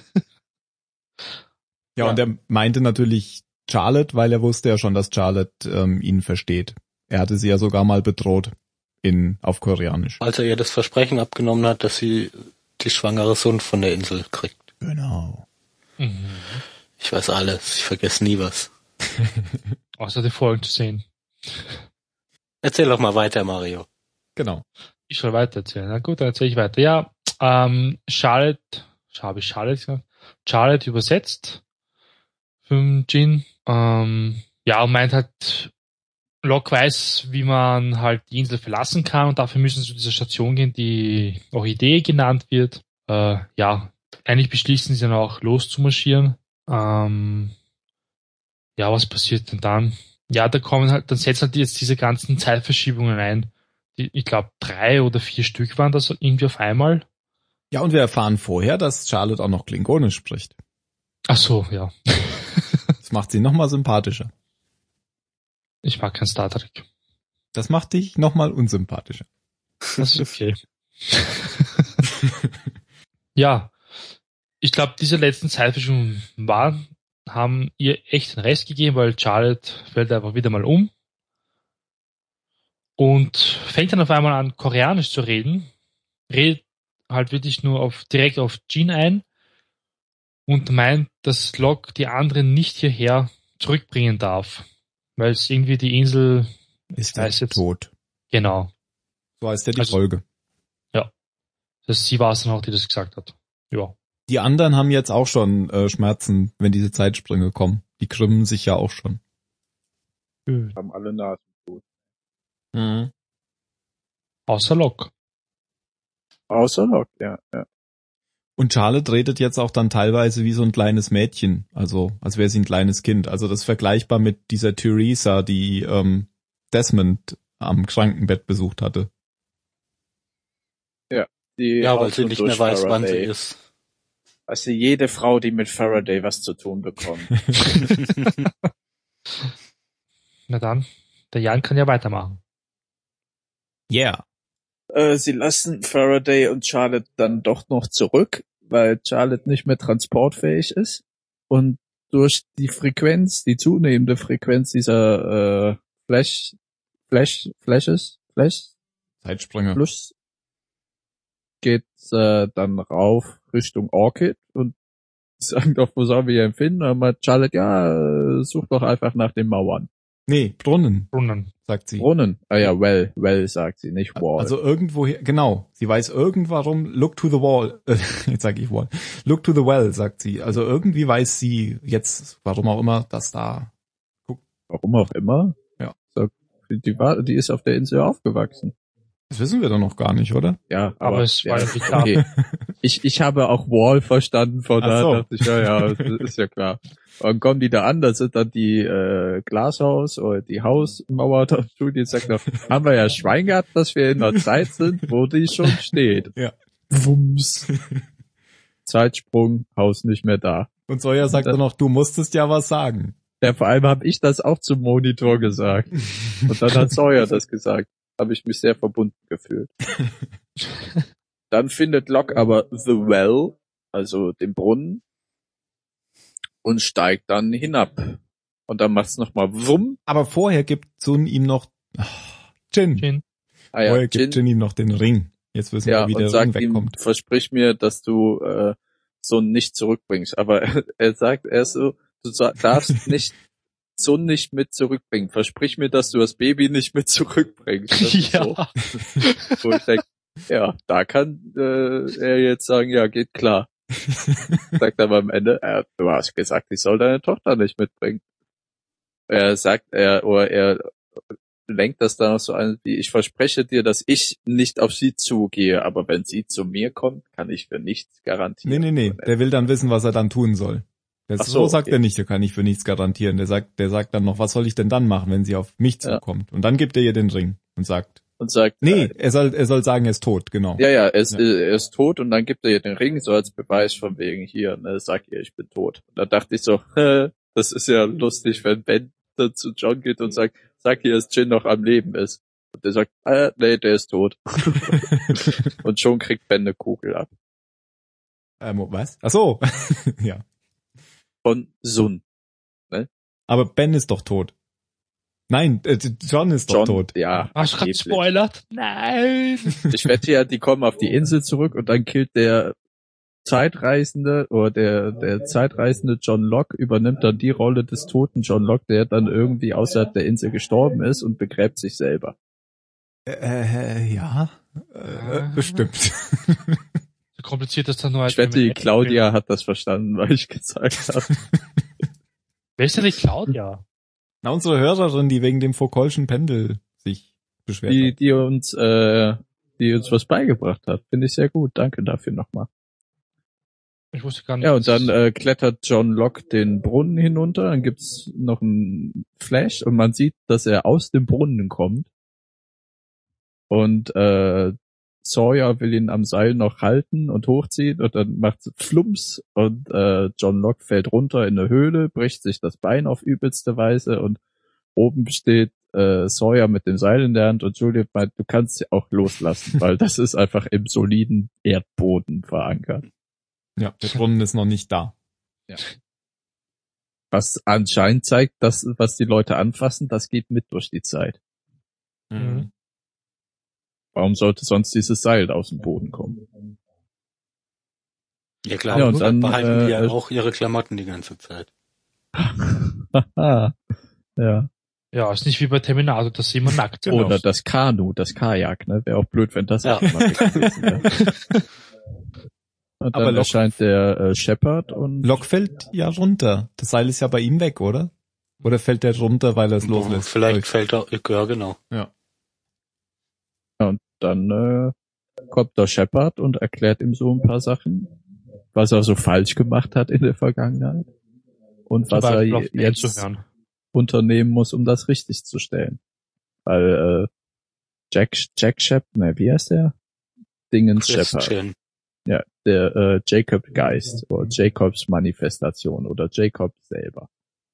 ja, und er meinte natürlich Charlotte, weil er wusste ja schon, dass Charlotte ähm, ihn versteht. Er hatte sie ja sogar mal bedroht in auf Koreanisch.
Als er ihr das Versprechen abgenommen hat, dass sie die schwangere Sun von der Insel kriegt.
Genau.
Mhm.
Ich weiß alles, ich vergesse nie was.
Außer die Folgen zu sehen.
Erzähl doch mal weiter, Mario.
Genau.
Ich soll weiter erzählen. Na gut, dann erzähle ich weiter. Ja, ähm, Charlotte, habe ich Charlotte gesagt? Charlotte übersetzt für Jin. Ähm, ja, und meint halt, Locke weiß, wie man halt die Insel verlassen kann und dafür müssen sie zu dieser Station gehen, die Orchidee genannt wird. Äh, ja, eigentlich beschließen sie dann auch loszumarschieren. Ähm, ja, was passiert denn dann? Ja, da kommen halt, dann setzen halt jetzt diese ganzen Zeitverschiebungen ein. Die, ich glaube, drei oder vier Stück waren das irgendwie auf einmal.
Ja, und wir erfahren vorher, dass Charlotte auch noch Klingonisch spricht.
Ach so, ja.
Das macht sie nochmal sympathischer.
Ich mag kein Star Trek.
Das macht dich nochmal unsympathischer.
Das ist okay. Ja, ich glaube, diese letzten Zeitverschiebungen waren, haben ihr echt den Rest gegeben, weil Charlotte fällt einfach wieder mal um und fängt dann auf einmal an, Koreanisch zu reden, redet halt wirklich nur auf direkt auf Jin ein und meint, dass Locke die anderen nicht hierher zurückbringen darf, weil es irgendwie die Insel
ist
weiß jetzt,
tot.
Genau.
So heißt ja die
also,
Folge.
Ja. Das, sie war es dann auch, die das gesagt hat. Ja.
Die anderen haben jetzt auch schon äh, Schmerzen, wenn diese Zeitsprünge kommen. Die krümmen sich ja auch schon.
Haben alle Nasen tot.
Mhm.
Außer Locke.
Außer Locke, ja, ja.
Und Charlotte redet jetzt auch dann teilweise wie so ein kleines Mädchen, also als wäre sie ein kleines Kind. Also das ist vergleichbar mit dieser Theresa, die ähm, Desmond am Krankenbett besucht hatte.
Ja, die
ja, weil sie nicht mehr weiß, Faraday. Wann sie ist.
Also jede Frau, die mit Faraday was zu tun bekommt.
Na dann, der Jan kann ja weitermachen.
Yeah.
Äh, sie lassen Faraday und Charlotte dann doch noch zurück, weil Charlotte nicht mehr transportfähig ist. Und durch die Frequenz, die zunehmende Frequenz dieser äh, Flash, Flash, Flashes, Flash,
Zeitsprünge,
Plus, geht äh, dann rauf Richtung Orchid und sagen doch, wo sollen wir hier empfinden? Aber Charlotte, ja, such doch einfach nach den Mauern.
Nee, Brunnen.
Brunnen.
Sagt sie.
Brunnen? Ah ja, well, well sagt sie, nicht wall.
Also irgendwoher, genau. Sie weiß irgendwarum, look to the wall. Jetzt sage ich wall. Look to the well, sagt sie. Also irgendwie weiß sie jetzt, warum auch immer, dass da... Guck.
Warum auch immer?
Ja.
So, die, war, die ist auf der Insel aufgewachsen.
Das wissen wir doch noch gar nicht, oder?
Ja, aber,
aber es
ja,
war ja klar.
Okay. Ich, ich habe auch Wall verstanden, von
Ach
da
so.
dachte ich, ja, ja, das ist ja klar. Und dann kommen die da an, das sind dann die äh, Glashaus oder die Hausmauer da Studie, sagt noch, haben wir ja Schwein gehabt, dass wir in einer Zeit sind, wo die schon steht.
Ja.
Wumms. Zeitsprung, Haus nicht mehr da.
Und Sawyer sagt dann noch, du musstest ja was sagen.
Ja, vor allem habe ich das auch zum Monitor gesagt. Und dann hat Sawyer das gesagt. Habe ich mich sehr verbunden gefühlt. Dann findet Locke aber The Well, also den Brunnen, und steigt dann hinab. Und dann macht's nochmal Wumm.
Aber vorher gibt Sun ihm noch Jin.
Jin.
Ah ja,
Vorher gibt
Jin,
Jin ihm noch den Ring. Jetzt wissen
ja,
wir, wie
und
der
sagt
Ring
ihm,
wegkommt.
versprich mir, dass du äh, Sun nicht zurückbringst. Aber er sagt, er ist so, du sa- darfst nicht Sun nicht mit zurückbringen. Versprich mir, dass du das Baby nicht mit zurückbringst. Das ist so,
Ja.
wo ich denke, ja, da kann äh, er jetzt sagen, ja, geht klar. Sagt aber am Ende, äh, du hast gesagt, ich soll deine Tochter nicht mitbringen. Er sagt, er, oder er lenkt das dann noch so ein, wie ich verspreche dir, dass ich nicht auf sie zugehe, aber wenn sie zu mir kommt, kann ich für nichts garantieren.
Nee, nee, nee. Der will dann wissen, was er dann tun soll. Das
Ach
so,
so,
sagt
okay.
er nicht, der kann ich für nichts garantieren. Der sagt, der sagt dann noch, was soll ich denn dann machen, wenn sie auf mich
Ja.
zukommt? Und dann gibt er ihr den Ring und sagt,
Und sagt,
nee,
äh,
er soll, er soll sagen, er ist tot, genau.
ja, ja, er ist,
Ja.
äh, er ist tot und dann gibt er ihr den Ring so als Beweis von wegen hier, ne, sag ihr, ich bin tot. Und da dachte ich so, äh, das ist ja lustig, wenn Ben dann zu John geht und sagt, sag ihr, dass Jin noch am Leben ist. Und der sagt, äh, nee, der ist tot. Und schon kriegt Ben eine Kugel ab.
Ähm, was? Ach so. Ja.
Von Sun.
Aber Ben ist doch tot. Nein, äh, John ist
John,
doch tot.
ja.
Hast du gerade
angeblich.
gespoilert? Nein!
Ich wette ja, die kommen auf die Insel zurück und dann killt der Zeitreisende oder der, der Zeitreisende John Locke übernimmt dann die Rolle des toten John Locke, der dann irgendwie außerhalb der Insel gestorben ist und begräbt sich selber.
Äh, ja, äh, bestimmt.
So kompliziert ist das nur als
Ich wette, die Claudia hat das verstanden, weil ich gesagt habe.
Wer ist denn die Claudia?
Na, unsere Hörerin, die wegen dem Foucault'schen Pendel sich beschwert
Die,
hat.
die uns, äh, die uns was beigebracht hat. Finde ich sehr gut. Danke dafür nochmal.
Ich wusste gar nicht.
Ja, und dann
dass-
äh, klettert John Locke den Brunnen hinunter, dann gibt's noch einen Flash und man sieht, dass er aus dem Brunnen kommt. Und äh, Sawyer will ihn am Seil noch halten und hochziehen und dann macht's Flumps und äh, John Locke fällt runter in eine Höhle, bricht sich das Bein auf übelste Weise und oben steht äh, Sawyer mit dem Seil in der Hand und Juliet meint, du kannst sie auch loslassen, weil das ist einfach im soliden Erdboden verankert.
Ja, der Brunnen ist noch nicht da.
Was anscheinend zeigt, dass was die Leute anfassen, das geht mit durch die Zeit.
Mhm.
Warum sollte sonst dieses Seil aus dem Boden kommen?
Ja klar,
Ja, und
und
dann,
dann behalten die ja
äh,
auch ihre Klamotten die ganze Zeit.
Haha. Ja.
Ja, ist nicht wie bei Terminator, das sieht man nackt.
Genau.
Oder das Kanu, das Kajak, ne? Wäre auch blöd, wenn das
Ja.
auch mal weg gewesen wäre. Und
Aber
dann
Locke-
erscheint der äh, Shepard und
Locke fällt ja runter. Das Seil ist ja bei ihm weg, oder? Oder fällt der runter, weil er es loslässt?
Vielleicht fällt er, ja genau.
Ja.
und dann äh, kommt der Shepard und erklärt ihm so ein paar Sachen, was er so falsch gemacht hat in der Vergangenheit und
Zum
was er
Beispiel auf Ben
jetzt
zu hören.
unternehmen muss, um das richtig zu stellen. Weil äh, Jack Jack Shepard, ne, wie heißt der? Dingens Shepard.
Christian.
Ja, der äh, Jacob Geist oder Jacobs Manifestation oder Jacob selber.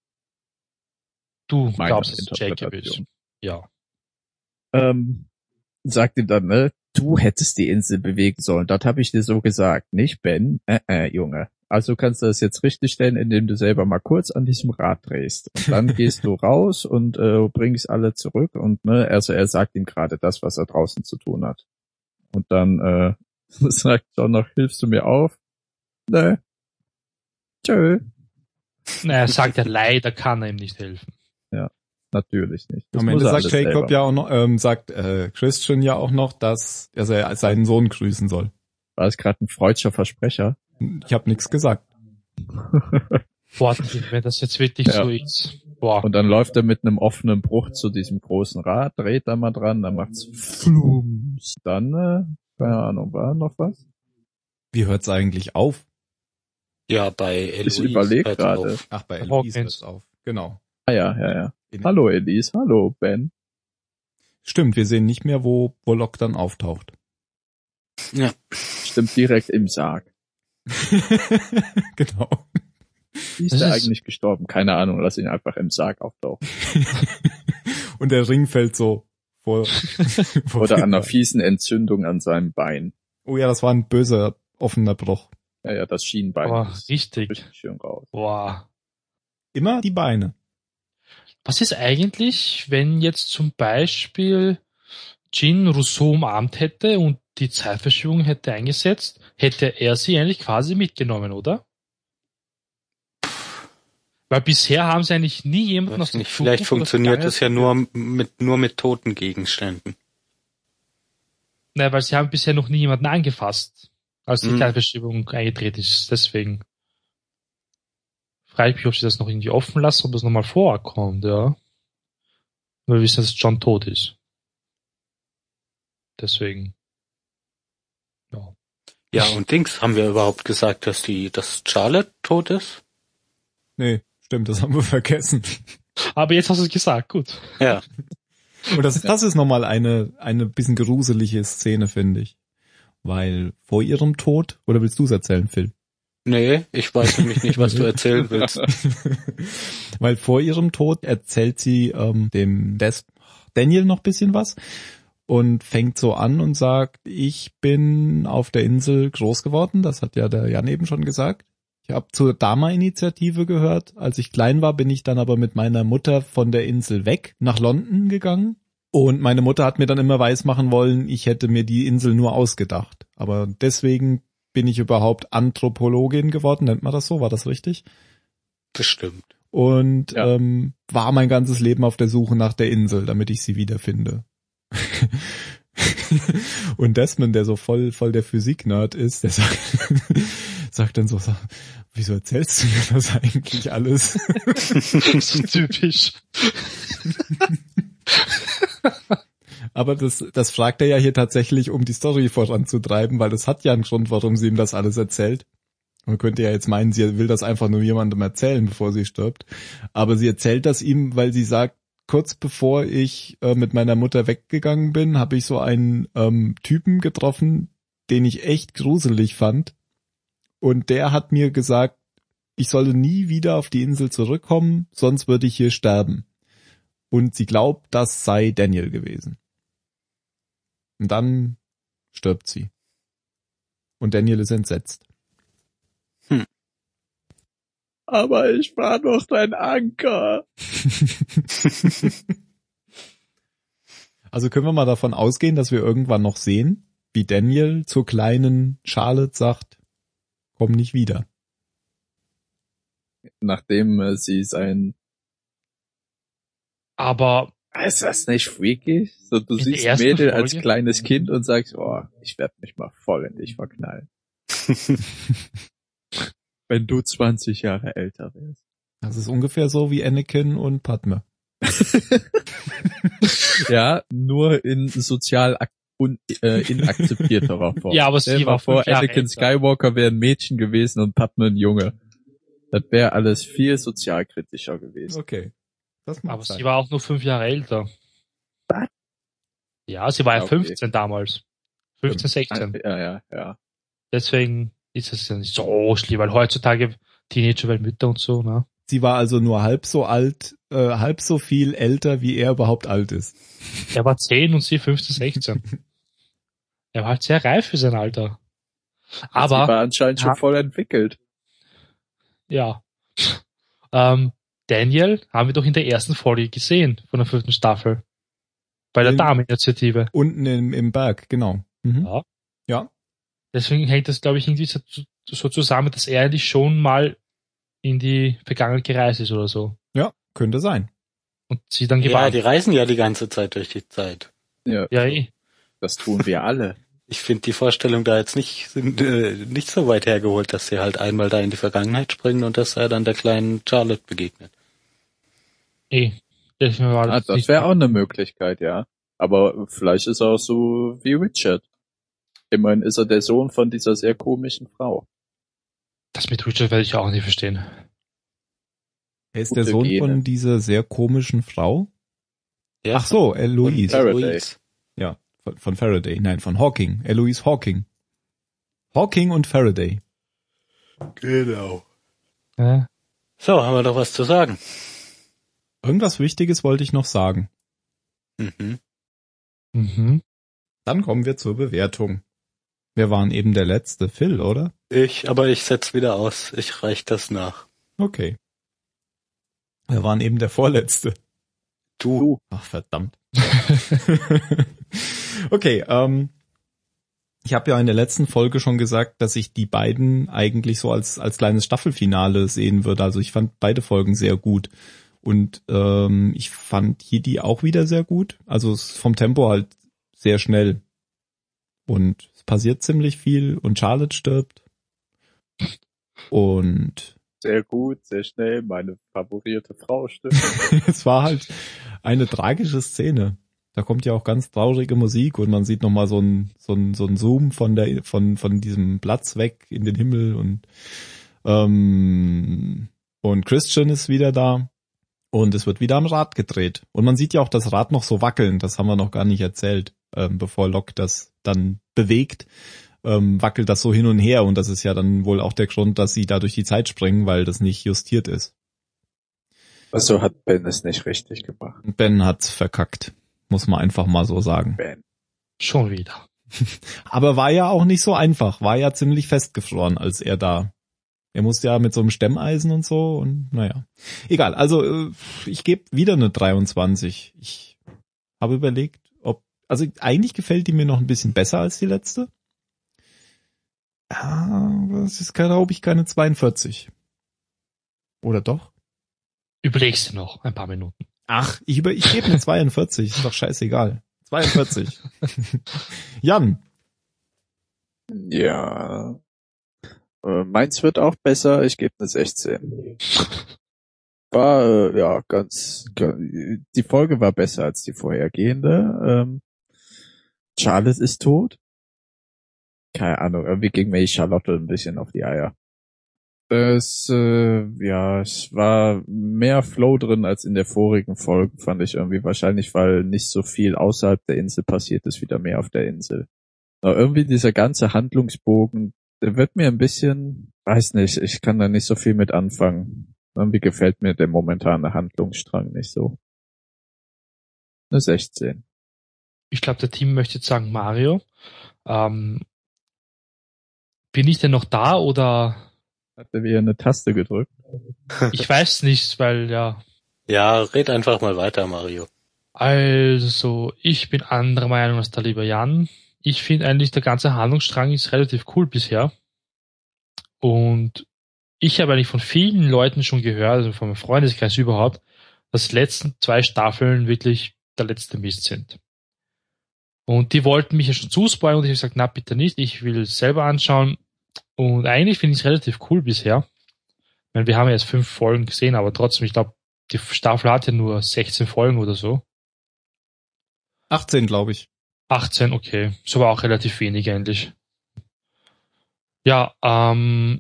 Du
Meine
glaubst, dass es Jacob ist.
Interpretation.
Ja.
Ähm, sagt ihm dann, ne, du hättest die Insel bewegen sollen. Das habe ich dir so gesagt, nicht Ben? Äh, äh, Junge. Also kannst du das jetzt richtig stellen, indem du selber mal kurz an diesem Rad drehst. Und dann gehst du raus und äh, bringst alle zurück. Und ne, also er sagt ihm gerade das, was er draußen zu tun hat. Und dann äh, sagt John noch, hilfst du mir auf? Ne. Tschö.
Na, er sagt ja, leider kann er ihm nicht helfen.
Natürlich nicht. Das
Am
muss
Ende
er
sagt
alles
Jacob
selber
ja auch noch, ähm, sagt äh, Christian ja auch noch, dass, dass er seinen Sohn grüßen soll.
War es gerade ein freudscher Versprecher?
Ich habe nichts gesagt.
Boah, wenn das jetzt wirklich
Ja.
so ist. Boah.
Und dann läuft er mit einem offenen Bruch zu diesem großen Rad, dreht da mal dran, dann macht's Flums. Dann, äh, keine Ahnung, war noch was?
Wie hört's eigentlich auf?
Ja, bei Eloise.
Ich überleg
hört
gerade.
auf.
Ach, bei
Hawkins.
Eloise hört's auf. Genau.
Ah ja, ja, ja.
In-
Hallo Elise, hallo Ben.
Stimmt, wir sehen nicht mehr, wo, wo Locke dann auftaucht.
Ja.
Stimmt, direkt im Sarg.
Genau.
Wie ist
Das
der
ist-
eigentlich gestorben? Keine Ahnung, lass ihn einfach im Sarg auftauchen.
Und der Ring fällt so vor. vor
Oder an einer
dem-
fiesen Entzündung an seinem Bein.
Oh ja, das war ein böser, offener Bruch.
Ja, ja, das Schienbein.
Boah,
ist
richtig.
richtig schön raus.
Boah.
Immer die Beine.
Was ist eigentlich, wenn jetzt zum Beispiel Jin Rousseau umarmt hätte und die Zeitverschiebung hätte eingesetzt, hätte er sie eigentlich quasi mitgenommen, oder? Weil bisher haben sie eigentlich nie jemanden aus
Weiß
der
nicht,
Zukunft
vielleicht funktioniert
oder
das ja nur mit, nur mit toten Gegenständen.
Nein, weil sie haben bisher noch nie jemanden angefasst, als die
Hm.
Zeitverschiebung eingetreten ist. Deswegen frage ich mich, ob sie das noch irgendwie offen lassen, ob das nochmal vorkommt, ja. Weil wir wissen, dass John tot ist. Deswegen. Ja.
Ja, und Dings, haben wir überhaupt gesagt, dass die, dass Charlotte tot ist?
Nee, stimmt, das haben wir vergessen.
Aber jetzt hast du es gesagt, gut.
Ja.
Und das, das ist nochmal eine, eine bisschen gruselige Szene, finde ich. Weil vor ihrem Tod, oder willst du es erzählen, Phil?
Nee, ich weiß nämlich nicht, was du erzählen willst.
Weil vor ihrem Tod erzählt sie ähm, dem Des Daniel noch bisschen was und fängt so an und sagt, ich bin auf der Insel groß geworden, das hat ja der Jan eben schon gesagt. Ich habe zur Dama-Initiative gehört. Als ich klein war, bin ich dann aber mit meiner Mutter von der Insel weg nach London gegangen. Und meine Mutter hat mir dann immer weismachen wollen, ich hätte mir die Insel nur ausgedacht. Aber deswegen bin ich überhaupt Anthropologin geworden, nennt man das so? War das richtig?
Bestimmt.
Und
Ja.
ähm, war mein ganzes Leben auf der Suche nach der Insel, damit ich sie wiederfinde. Und Desmond, der so voll voll der Physik-Nerd ist, der sagt, sagt dann so, so, wieso erzählst du mir das eigentlich alles?
So typisch.
Aber das, das fragt er ja hier tatsächlich, um die Story voranzutreiben, weil das hat ja einen Grund, warum sie ihm das alles erzählt. Man könnte ja jetzt meinen, sie will das einfach nur jemandem erzählen, bevor sie stirbt. Aber sie erzählt das ihm, weil sie sagt, kurz bevor ich äh, mit meiner Mutter weggegangen bin, habe ich so einen ähm, Typen getroffen, den ich echt gruselig fand. Und der hat mir gesagt, ich solle nie wieder auf die Insel zurückkommen, sonst würde ich hier sterben. Und sie glaubt, das sei Daniel gewesen. Und dann stirbt sie. Und Daniel ist entsetzt.
Aber ich war doch dein Anker.
Also können wir mal davon ausgehen, dass wir irgendwann noch sehen, wie Daniel zur kleinen Charlotte sagt, komm nicht wieder.
Nachdem äh, sie sein...
Aber
Ist das nicht freaky? So, du
In der
siehst ein
ersten
Mädel als
Folge?
kleines Kind und sagst, oh, ich werde mich mal voll in dich verknallen. Wenn du zwanzig Jahre älter wärst.
Das ist ungefähr so wie Anakin und Padme.
Ja, nur in sozial ak un äh, inakzeptierterer Form.
Ja, aber
Stell
sie
dir mal
war
vor,
fünf Jahre
Anakin
älter.
Skywalker wäre ein Mädchen gewesen und Padme ein Junge. Das wäre alles viel sozialkritischer gewesen.
Okay. Das mag
Aber
sein.
sie war auch nur fünf Jahre älter.
Was?
Ja, sie war ja
Ah, okay.
fünfzehn damals. fünfzehn, sechzehn.
Ja, ja, ja.
Deswegen ist es ja nicht so schlimm, weil heutzutage Teenager werden Mütter und so, ne?
Sie war also nur halb so alt, äh, halb so viel älter, wie er überhaupt alt ist.
Er war zehn und sie fünfzehn, sechzehn. Er war halt sehr reif für sein Alter.
Sie
Aber,
war anscheinend schon
Ja.
voll entwickelt.
ja. Ähm, Daniel haben wir doch in der ersten Folge gesehen von der fünften Staffel. Bei der
In-
Dameninitiative.
Unten im, im Berg, genau. Mhm.
Ja.
Ja.
Deswegen hängt das, glaube ich, irgendwie so, so zusammen, dass er eigentlich schon mal in die Vergangenheit gereist ist oder so.
Ja, könnte sein.
Und sie dann
Ja,
gewarnt.
die reisen ja die ganze Zeit durch die Zeit.
Ja,
Ja, eh.
das tun wir alle.
Ich finde die Vorstellung da jetzt nicht, sind, äh, nicht so weit hergeholt, dass sie halt einmal da in die Vergangenheit springen und dass er dann der kleinen Charlotte begegnet.
Eh. Deswegen war
Ah,
das
das
nicht-
wäre auch eine Möglichkeit, ja. Aber vielleicht ist er auch so wie Richard. Immerhin ist er der Sohn von dieser sehr komischen Frau.
Das mit Richard werde ich auch nicht verstehen.
Er ist
Gute
der Sohn
Gene.
von dieser sehr komischen Frau.
Ja,
Ach so, Eloise.
Faraday.
Louise.
Ja, von, von Faraday. Nein, von Hawking. Eloise Hawking. Hawking und Faraday.
Genau.
Ja.
So, haben wir doch was zu sagen.
Irgendwas Wichtiges wollte ich noch sagen.
Mhm.
Mhm.
Dann kommen wir zur Bewertung. Wir waren eben der letzte. Phil, oder?
Ich, aber ich setz wieder aus. Ich reich das nach.
Okay. Wir waren eben der vorletzte.
Du.
Ach, verdammt. Okay, ähm, ich habe ja in der letzten Folge schon gesagt, dass ich die beiden eigentlich so als als kleines Staffelfinale sehen würde. Also ich fand beide Folgen sehr gut. Und ähm, ich fand hier die auch wieder sehr gut. Also es ist vom Tempo halt sehr schnell. Und es passiert ziemlich viel und Charlotte stirbt. Und
Sehr gut, sehr schnell, meine favorierte Frau stimmt.
es war halt eine tragische Szene. Da kommt ja auch ganz traurige Musik und man sieht nochmal so ein, so ein, so ein Zoom von der, von, von diesem Platz weg in den Himmel und, ähm, und Christian ist wieder da und es wird wieder am Rad gedreht. Und man sieht ja auch das Rad noch so wackeln, das haben wir noch gar nicht erzählt, ähm, bevor Locke das dann bewegt, ähm, wackelt das so hin und her und das ist ja dann wohl auch der Grund, dass sie da durch die Zeit springen, weil das nicht justiert ist.
Also hat Ben es nicht richtig gemacht.
Ben hat's verkackt. Muss man einfach mal so sagen.
Ben.
Schon wieder.
Aber war ja auch nicht so einfach. War ja ziemlich festgefroren, als er da. Er musste ja mit so einem Stemmeisen und so und naja. Egal, also ich gebe wieder eine dreiundzwanzig. Ich habe überlegt, ob, also eigentlich gefällt die mir noch ein bisschen besser als die letzte. Aber es ist, glaube ich, keine zweiundvierzig. Oder doch?
Überlegst du noch ein paar Minuten.
Ach, ich, über, ich gebe eine zweiundvierzig, ist doch scheißegal. zweiundvierzig. Jan.
Ja. Äh, meins wird auch besser, ich gebe eine sechzehn. War, äh, ja, ganz, ganz, die Folge war besser als die vorhergehende. Ähm, Charlotte ist tot. Keine Ahnung, irgendwie ging mir die Charlotte ein bisschen auf die Eier. Es, äh, ja, es war mehr Flow drin als in der vorigen Folge, fand ich irgendwie. Wahrscheinlich, weil nicht so viel außerhalb der Insel passiert ist, wieder mehr auf der Insel. Aber irgendwie dieser ganze Handlungsbogen, der wird mir ein bisschen, weiß nicht, ich kann da nicht so viel mit anfangen. Irgendwie gefällt mir der momentane Handlungsstrang nicht so. Eine sechzehn.
Ich glaube, der Team möchte jetzt sagen Mario. Ähm, bin ich denn noch da oder?
Hat er wieder eine Taste gedrückt?
Ich weiß nicht, weil ja.
Ja, red einfach mal weiter, Mario.
Also, ich bin anderer Meinung als der liebe Jan. Ich finde eigentlich, der ganze Handlungsstrang ist relativ cool bisher. Und ich habe eigentlich von vielen Leuten schon gehört, also von meinem Freundeskreis überhaupt, dass die letzten zwei Staffeln wirklich der letzte Mist sind. Und die wollten mich ja schon zuspoilern und ich habe gesagt, na bitte nicht, ich will es selber anschauen. Und eigentlich finde ich es relativ cool bisher. Ich meine, wir haben ja jetzt fünf Folgen gesehen, aber trotzdem, ich glaube, die Staffel hat ja nur sechzehn Folgen oder so.
achtzehn, glaube ich.
achtzehn, okay. So war auch relativ wenig eigentlich. Ja, ähm,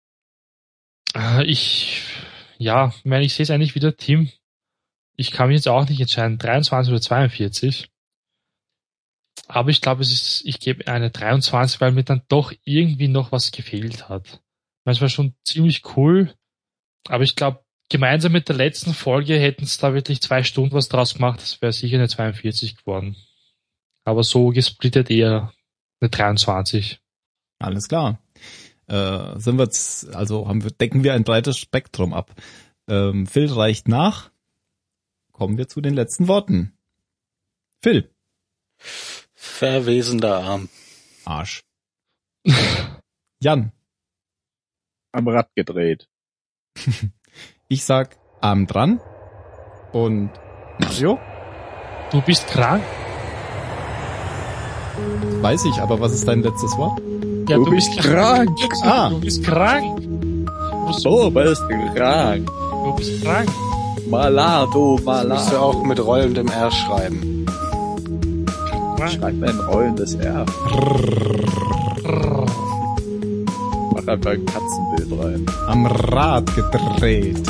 ich, ja, ich meine, ich sehe es eigentlich wieder, Team. Ich kann mich jetzt auch nicht entscheiden, dreiundzwanzig oder zweiundvierzig. Aber ich glaube, es ist, ich gebe eine dreiundzwanzig, weil mir dann doch irgendwie noch was gefehlt hat. Es war schon ziemlich cool, aber ich glaube, gemeinsam mit der letzten Folge hätten es da wirklich zwei Stunden was draus gemacht, das wäre sicher eine zweiundvierzig geworden. Aber so gesplittet eher eine dreiundzwanzig.
Alles klar. Äh, sind wir jetzt, also haben wir, decken wir ein breites Spektrum ab. Ähm, Phil reicht nach. Kommen wir zu den letzten Worten. Phil.
Verwesender Arm.
Arsch. Jan.
Am Rad gedreht.
Ich sag Arm dran. Und Mario?
Du bist krank?
Weiß ich, aber was ist dein letztes Wort?
Ja,
Du bist krank.
Ah.
Du bist krank. Du
So, bist krank.
Du bist krank.
Malado,
Musst du
Malado.
auch mit rollendem R schreiben.
Schreib mir ein rollendes R. Mach einfach ein Katzenbild rein.
Am Rad gedreht.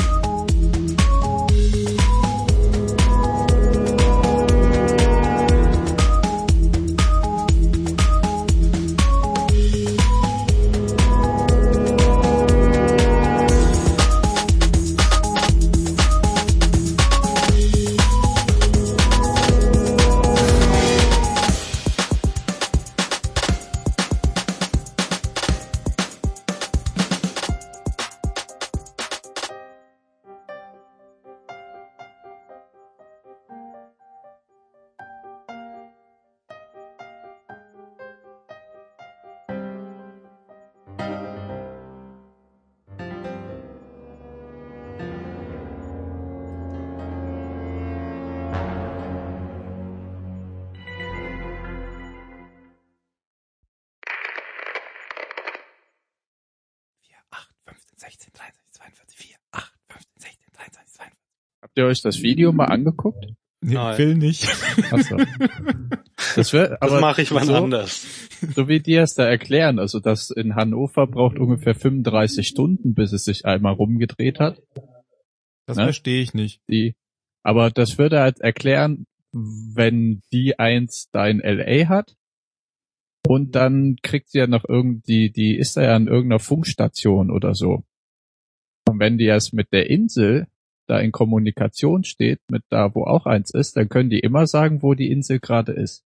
zweiundvierzig, vier, acht, fünfzehn, sechzehn, dreiundzwanzig, zweiundvierzig.
Habt ihr euch das Video mal angeguckt?
Nee,
Nein.
will nicht.
Achso. Das, wär,
Das
aber
mache ich mal
so,
anders.
so wie die es da erklären, also das in Hannover braucht ungefähr fünfunddreißig Stunden, bis es sich einmal rumgedreht hat.
Das
Ne?
verstehe ich nicht.
Die, aber das würde halt erklären, wenn die eins da in L A hat und dann kriegt sie ja noch irgendwie, die ist da ja an irgendeiner Funkstation oder so. Und wenn die erst mit der Insel da in Kommunikation steht, mit da, wo auch eins ist, dann können die immer sagen, wo die Insel gerade ist.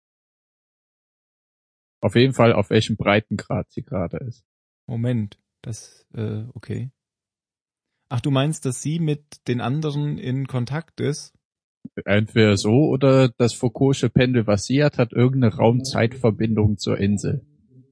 Auf jeden Fall, auf welchem Breitengrad sie gerade ist.
Moment, das, äh, okay. Ach, du meinst, dass sie mit den anderen in Kontakt ist?
Entweder so oder das Foucault'sche Pendel, was sie hat, hat irgendeine Raumzeitverbindung zur Insel.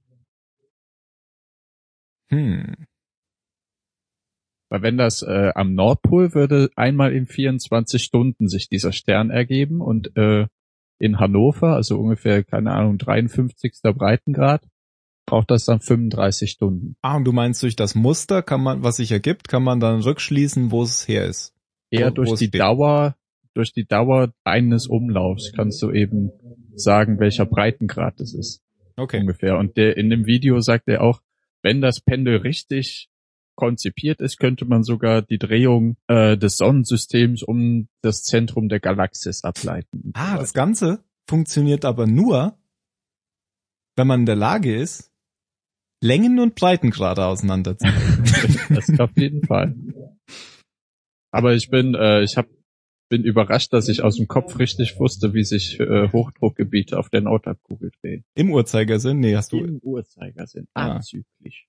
Hm.
Weil wenn das äh, am Nordpol würde einmal in vierundzwanzig Stunden sich dieser Stern ergeben und äh, in Hannover, also ungefähr, keine Ahnung, dreiundfünfzigster Breitengrad, braucht das dann fünfunddreißig Stunden.
Ah, und du meinst, durch das Muster kann man, was sich ergibt, kann man dann rückschließen, wo es her ist?
Eher
Wo-
durch
wo es
die
steht.
Dauer, durch die Dauer eines Umlaufs kannst du eben sagen, welcher Breitengrad es ist.
Okay.
Ungefähr. Und der, in dem Video sagt er auch, wenn das Pendel richtig konzipiert ist, könnte man sogar die Drehung äh, des Sonnensystems um das Zentrum der Galaxis ableiten.
Ah, das Ganze funktioniert aber nur, wenn man in der Lage ist, Längen und Breitengrade auseinanderzunehmen.
Das auf jeden Fall. Aber ich bin, äh, ich hab, bin überrascht, dass ich aus dem Kopf richtig wusste, wie sich äh, Hochdruckgebiete auf der Nordhalbkugel drehen.
Im Uhrzeigersinn? Nee, hast du.
Im Uhrzeigersinn.
Ah.
Anzüglich.